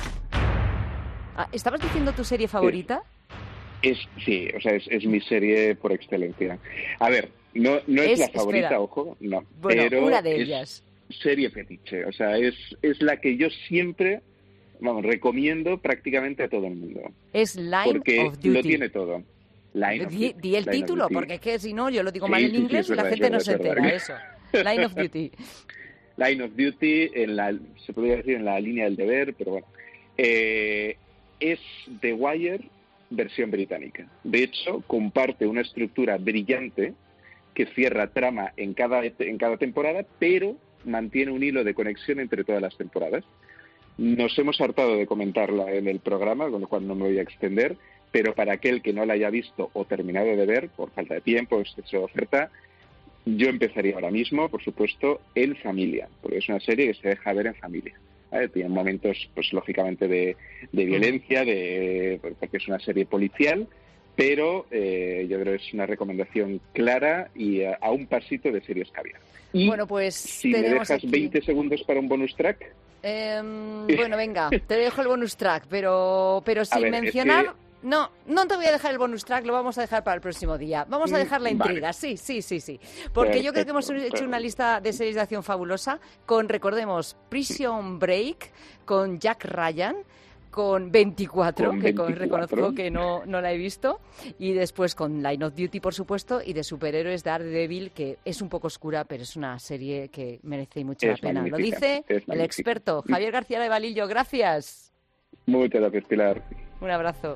Ah, ¿estabas diciendo tu serie favorita? Es, sí, o sea, es, es mi serie por excelencia. A ver, no, no es, Es- la favorita, espera. ojo, no. Bueno, pero una de es ellas. serie fetiche, o sea, es, es la que yo siempre, vamos, recomiendo prácticamente a todo el mundo. Es Line Porque of Duty. lo tiene todo. Line of Di, Duty, di el Line of título, Duty. porque es que si no, yo lo digo Sí, mal en sí, sí, inglés es y la verdad, gente es no verdad, se es verdad. entera. Eso. Line of Duty. Line of Duty, en la, se podría decir en la línea del deber, pero bueno. Eh, es The Wire versión británica. De hecho, comparte una estructura brillante que cierra trama en cada, en cada temporada, pero mantiene un hilo de conexión entre todas las temporadas. Nos hemos hartado de comentarla en el programa, con lo cual no me voy a extender, pero para aquel que no la haya visto o terminado de ver, por falta de tiempo, exceso de oferta, yo empezaría ahora mismo, por supuesto, en familia, porque es una serie que se deja ver en familia. ¿Vale? Tiene momentos, pues lógicamente, de, de violencia, de, porque es una serie policial, pero eh, yo creo que es una recomendación clara y a, a un pasito de series caviar. Y bueno, pues si me tenemos dejas aquí... veinte segundos para un bonus track... Eh, bueno, venga, te dejo el bonus track, pero, pero sin ver, mencionar... es que... No, no te voy a dejar el bonus track, lo vamos a dejar para el próximo día. Vamos a dejar la intriga, Vale. sí, sí, sí, sí. Porque Perfecto, yo creo que hemos hecho perfecto. una lista de series de acción fabulosa con, recordemos, Prison Break, con Jack Ryan, con veinticuatro, Con que con- veinticuatro. reconozco que no, no la he visto, y después con Line of Duty, por supuesto, y de superhéroes Daredevil, que es un poco oscura, pero es una serie que merece mucho Es la pena. Lo magnífica, dice es el magnífica. experto Javier García de Valillo. Gracias. Muchas gracias, Pilar. Un abrazo.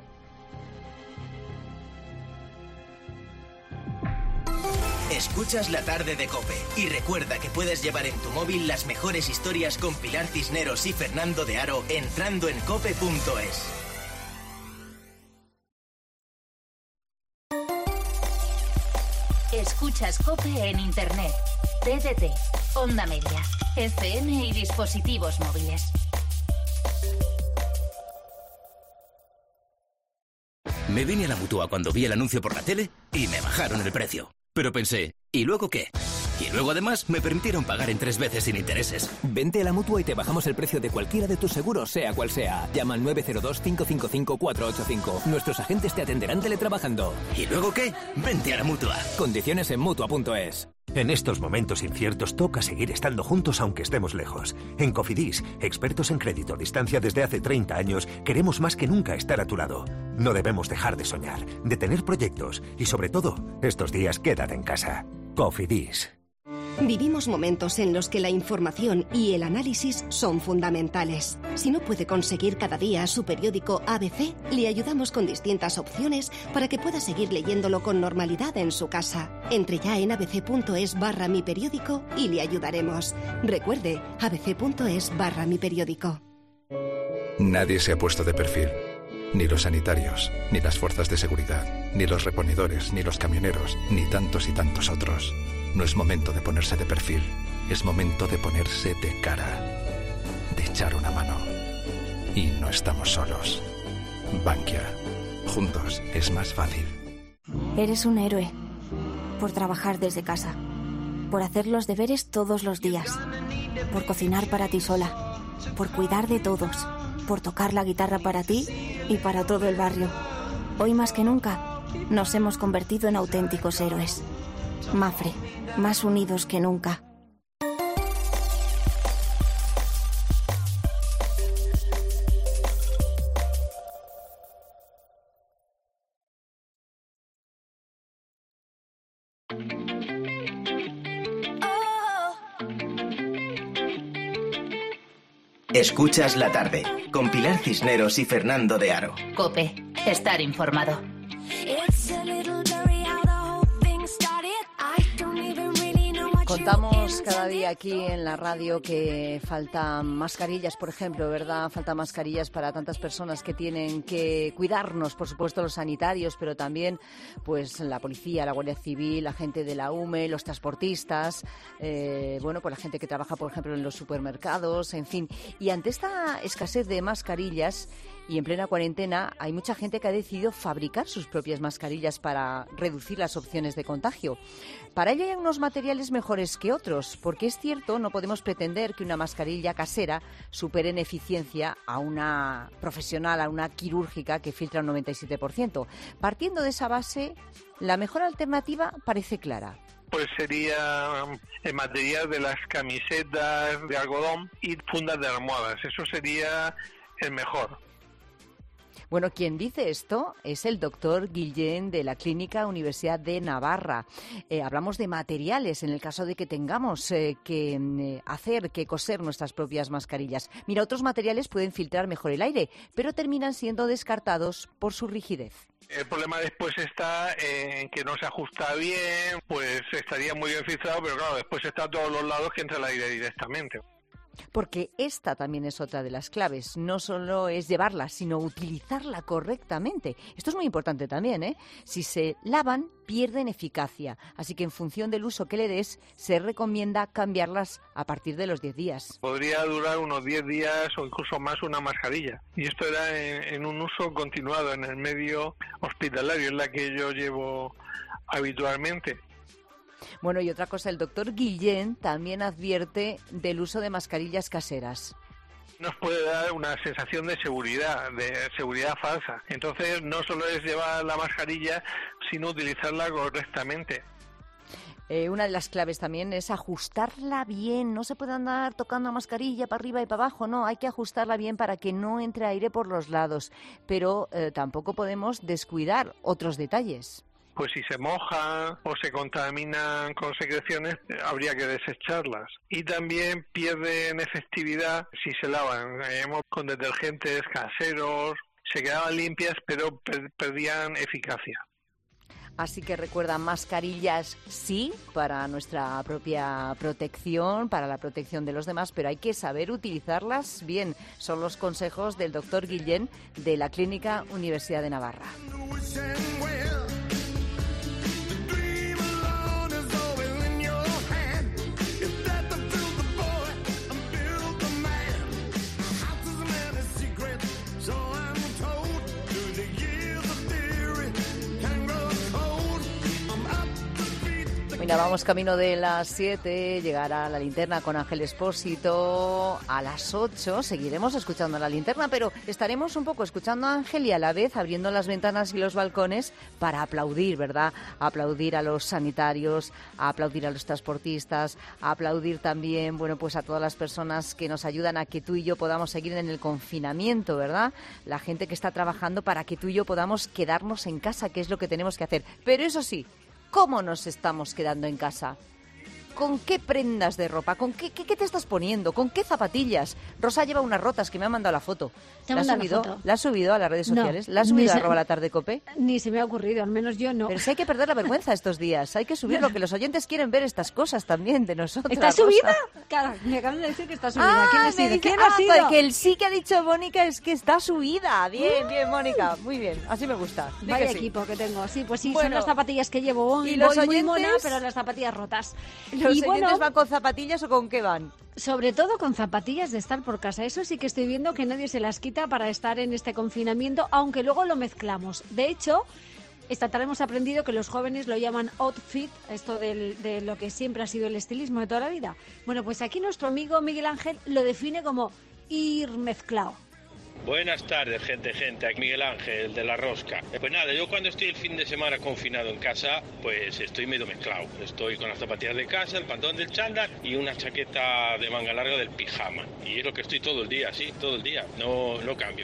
Escuchas la tarde de COPE y recuerda que puedes llevar en tu móvil las mejores historias con Pilar Cisneros y Fernando de Aro entrando en cope punto es. Escuchas COPE en Internet, T D T, Onda Media, F M y dispositivos móviles. Me vine a la Mutua cuando vi el anuncio por la tele y me bajaron el precio. Pero pensé, ¿y luego qué? Y luego además me permitieron pagar en tres veces sin intereses. Vente a la Mutua y te bajamos el precio de cualquiera de tus seguros, sea cual sea. Llama al nueve cero dos, cinco cinco cinco, cuatro ocho cinco. Nuestros agentes te atenderán teletrabajando. ¿Y luego qué? Vente a la Mutua. Condiciones en Mutua punto es. En estos momentos inciertos toca seguir estando juntos aunque estemos lejos. En Cofidis, expertos en crédito a distancia desde hace treinta años, queremos más que nunca estar a tu lado. No debemos dejar de soñar, de tener proyectos y sobre todo, estos días quédate en casa. Cofidis. Vivimos momentos en los que la información y el análisis son fundamentales. Si no puede conseguir cada día su periódico A B C, le ayudamos con distintas opciones para que pueda seguir leyéndolo con normalidad en su casa. Entre ya en abc.es barra mi periódico y le ayudaremos. Recuerde, abc.es barra mi periódico. Nadie se ha puesto de perfil. Ni los sanitarios, ni las fuerzas de seguridad, ni los reponedores, ni los camioneros, ni tantos y tantos otros. No es momento de ponerse de perfil, es momento de ponerse de cara, de echar una mano. Y no estamos solos. Bankia. Juntos es más fácil. Eres un héroe. Por trabajar desde casa. Por hacer los deberes todos los días. Por cocinar para ti sola. Por cuidar de todos. Por tocar la guitarra para ti y para todo el barrio. Hoy más que nunca, Nos hemos convertido en auténticos héroes. Mapfre, más unidos que nunca. Escuchas la tarde, con Pilar Cisneros y Fernando de Aro. COPE, estar informado. Contamos cada día aquí en la radio que faltan mascarillas, por ejemplo, ¿verdad? Faltan mascarillas para tantas personas que tienen que cuidarnos, por supuesto los sanitarios, pero también pues la policía, la Guardia Civil, la gente de la U M E, los transportistas, eh, bueno, pues la gente que trabaja, por ejemplo, en los supermercados, en fin. Y ante esta escasez de mascarillas y en plena cuarentena, hay mucha gente que ha decidido fabricar sus propias mascarillas para reducir las opciones de contagio. Para ello hay unos materiales mejores que otros, porque es cierto, no podemos pretender que una mascarilla casera supere en eficiencia a una profesional, a una quirúrgica que filtra un noventa y siete por ciento. Partiendo de esa base, la mejor alternativa parece clara. Pues sería el material de las camisetas de algodón y fundas de almohadas. Eso sería el mejor. Bueno, quien dice esto es el doctor Guillén de la Clínica Universidad de Navarra. Eh, hablamos de materiales en el caso de que tengamos eh, que eh, hacer, que coser nuestras propias mascarillas. Mira, otros materiales pueden filtrar mejor el aire, pero terminan siendo descartados por su rigidez. El problema después está en que no se ajusta bien, pues estaría muy bien filtrado, pero claro, después está a todos los lados que entra el aire directamente. Porque esta también es otra de las claves. No solo es llevarla, sino utilizarla correctamente. Esto es muy importante también, ¿eh? Si se lavan, pierden eficacia. Así que en función del uso que le des, se recomienda cambiarlas a partir de los diez días. Podría durar unos diez días o incluso más una mascarilla. Y esto era en, en un uso continuado en el medio hospitalario, en la que yo llevo habitualmente. Bueno, y otra cosa, el doctor Guillén también advierte del uso de mascarillas caseras. Nos puede dar una sensación de seguridad, de seguridad falsa. Entonces, no solo es llevar la mascarilla, sino utilizarla correctamente. Eh, una de las claves también es ajustarla bien. No se puede andar tocando la mascarilla para arriba y para abajo, no. Hay que ajustarla bien para que no entre aire por los lados. Pero eh, tampoco podemos descuidar otros detalles. Pues si se mojan o se contaminan con secreciones, habría que desecharlas. Y también pierden efectividad si se lavan. Hemos con detergentes caseros, se quedaban limpias, pero per- perdían eficacia. Así que recuerda, mascarillas sí, para nuestra propia protección, para la protección de los demás, pero hay que saber utilizarlas bien. Son los consejos del doctor Guillén de la Clínica Universidad de Navarra. Mira, vamos camino de las siete, llegará la linterna con Ángel Expósito a las ocho. Seguiremos escuchando la linterna, pero estaremos un poco escuchando a Ángel y a la vez abriendo las ventanas y los balcones para aplaudir, ¿verdad? Aplaudir a los sanitarios, a aplaudir a los transportistas, a aplaudir también, bueno, pues a todas las personas que nos ayudan a que tú y yo podamos seguir en el confinamiento, ¿verdad? La gente que está trabajando para que tú y yo podamos quedarnos en casa, que es lo que tenemos que hacer. Pero eso sí, ¿cómo nos estamos quedando en casa? ¿Con qué prendas de ropa? ¿Con qué, qué, qué te estás poniendo? ¿Con qué zapatillas? Rosa lleva unas rotas que me ha mandado la foto. ¿Te ¿La has subido? foto? ¿La has subido a las redes sociales? No, ¿La has subido a se, arroba la tarde cope? Ni se me ha ocurrido, al menos yo no. Pero si hay que perder la vergüenza estos días. Hay que subirlo, que los oyentes quieren ver estas cosas también de nosotros. ¿Está subida? Claro, me acaban de decir que está subida. Ah, ¿Quién ha me sido? dice, ¿Quién ah, ha sido? que el sí que ha dicho Mónica es que está subida. Bien, bien, Mónica. Muy bien, así me gusta. Di Vaya que sí. equipo que tengo. Sí, pues sí, Bueno. son las zapatillas que llevo hoy. ¿Y los Voy muy oyentes? mona, pero las zapatillas rotas. ¿Los y oyentes bueno, van con zapatillas o con qué van? sobre todo con zapatillas de estar por casa. Eso sí que estoy viendo que nadie se las quita para estar en este confinamiento, aunque luego lo mezclamos. De hecho, esta tarde hemos aprendido que los jóvenes lo llaman outfit, esto del, de lo que siempre ha sido el estilismo de toda la vida. Bueno, pues aquí nuestro amigo Miguel Ángel lo define como ir mezclado. Buenas tardes, gente, gente. Aquí Miguel Ángel, de La Rosca. Pues nada, yo cuando estoy el fin de semana confinado en casa, pues estoy medio mezclado. Estoy con las zapatillas de casa, el pantalón del chándal y una chaqueta de manga larga del pijama. Y es lo que estoy todo el día, sí, todo el día. No, no cambio.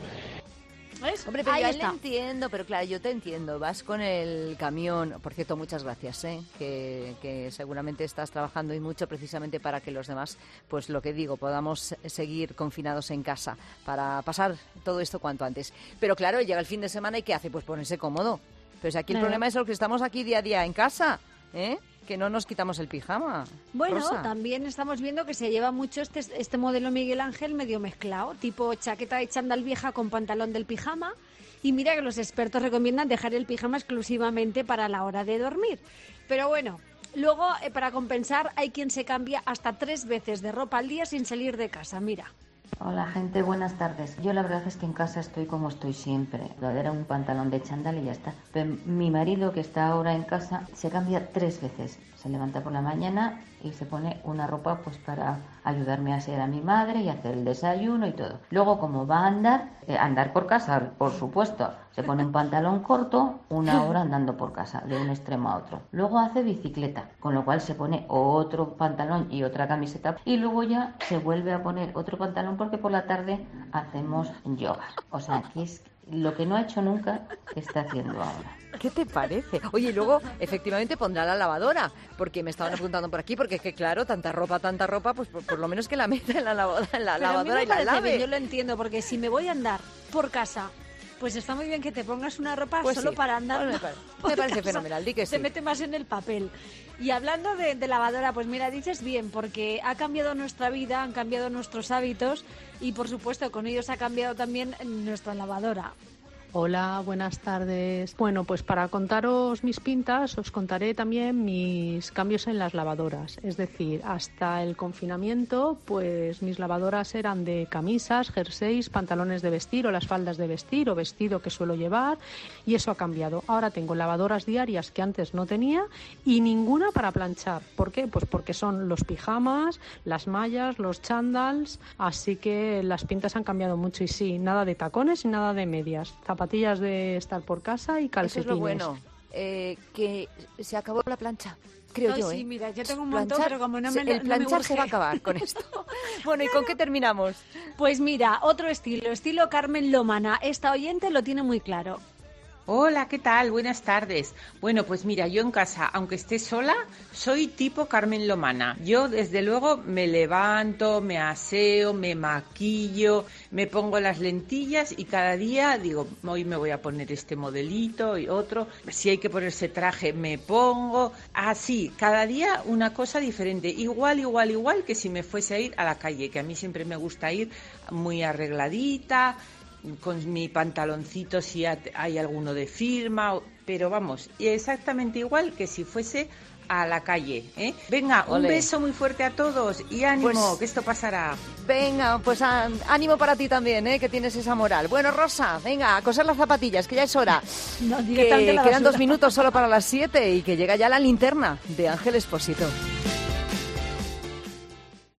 ¿Ves? Hombre, pero yo le entiendo, pero claro, yo te entiendo. Vas con el camión. Por cierto, muchas gracias, ¿eh? Que, que seguramente estás trabajando y mucho precisamente para que los demás, pues lo que digo, podamos seguir confinados en casa para pasar todo esto cuanto antes. Pero claro, llega el fin de semana y ¿qué hace? Pues ponerse cómodo. Pero si aquí el Claro. problema es lo que estamos aquí día a día en casa, ¿eh? Que no nos quitamos el pijama. Bueno, Rosa. también estamos viendo que se lleva mucho este, este modelo Miguel Ángel medio mezclado, tipo chaqueta de chándal vieja con pantalón del pijama. Y mira que los expertos recomiendan dejar el pijama exclusivamente para la hora de dormir. Pero bueno, luego eh, para compensar hay quien se cambia hasta tres veces de ropa al día sin salir de casa, mira. Hola gente, buenas tardes. Yo la verdad es que en casa estoy como estoy siempre. Era un pantalón de chándal y ya está. Pero mi marido, que está ahora en casa, se cambia tres veces. Se levanta por la mañana y se pone una ropa pues para ayudarme a ser a mi madre y hacer el desayuno y todo. Luego, como va a andar, eh, andar por casa, por supuesto, se pone un pantalón corto, una hora andando por casa, de un extremo a otro. Luego hace bicicleta, con lo cual se pone otro pantalón y otra camiseta y luego ya se vuelve a poner otro pantalón porque por la tarde hacemos yoga. O sea, que es lo que no ha hecho nunca, está haciendo ahora. ¿Qué te parece? Oye, y luego, efectivamente, pondrá la lavadora, porque me estaban apuntando por aquí, porque es que, claro, tanta ropa, tanta ropa, pues por, por lo menos que la meta en la lavadora, en la Pero a mí lavadora me y la parece lave. bien, yo lo entiendo, porque si me voy a andar por casa, pues está muy bien que te pongas una ropa Pues solo sí. para andar. Bueno, me parece- por me parece casa. fenomenal, di que Se sí. mete más en el papel. Y hablando de, de lavadora, pues mira, dices bien, porque ha cambiado nuestra vida, han cambiado nuestros hábitos y, por supuesto, con ellos ha cambiado también nuestra lavadora. Hola, buenas tardes. Bueno, pues para contaros mis pintas, os contaré también mis cambios en las lavadoras. Es decir, hasta el confinamiento, pues mis lavadoras eran de camisas, jerseys, pantalones de vestir o las faldas de vestir o vestido que suelo llevar, y eso ha cambiado. Ahora tengo lavadoras diarias que antes no tenía y ninguna para planchar. ¿Por qué? Pues porque son los pijamas, las mallas, los chándals, así que las pintas han cambiado mucho y sí, nada de tacones y nada de medias. Zapatillas de estar por casa y Eso calcetines. es lo bueno, eh, que se acabó la plancha. Creo Ay, yo, sí, ¿eh? mira, yo tengo un montón, Planchar, pero como no se- me el no me planchar se urge. va a acabar con esto. Bueno, ¿y con qué terminamos? Pues mira, otro estilo, estilo Carmen Lomana. Esta oyente lo tiene muy claro. Hola, ¿qué tal? Buenas tardes. Bueno, pues mira, yo en casa, aunque esté sola, soy tipo Carmen Lomana. Yo, desde luego, me levanto, me aseo, me maquillo, me pongo las lentillas y cada día digo, hoy me voy a poner este modelito y otro. Si hay que ponerse traje, me pongo. Así, cada día una cosa diferente. Igual, igual, igual que si me fuese a ir a la calle, que a mí siempre me gusta ir muy arregladita, con mi pantaloncito si hay alguno de firma, pero vamos, exactamente igual que si fuese a la calle, ¿eh? Venga, un Ole. beso muy fuerte a todos y ánimo, Pues- que esto pasará. Venga, pues á- ánimo para ti también, ¿eh? Que tienes esa moral. Bueno, Rosa, venga, a coser las zapatillas, que ya es hora. No, Que directamente la quedan basura. dos minutos solo para las siete y que llega ya la linterna de Ángel Expósito.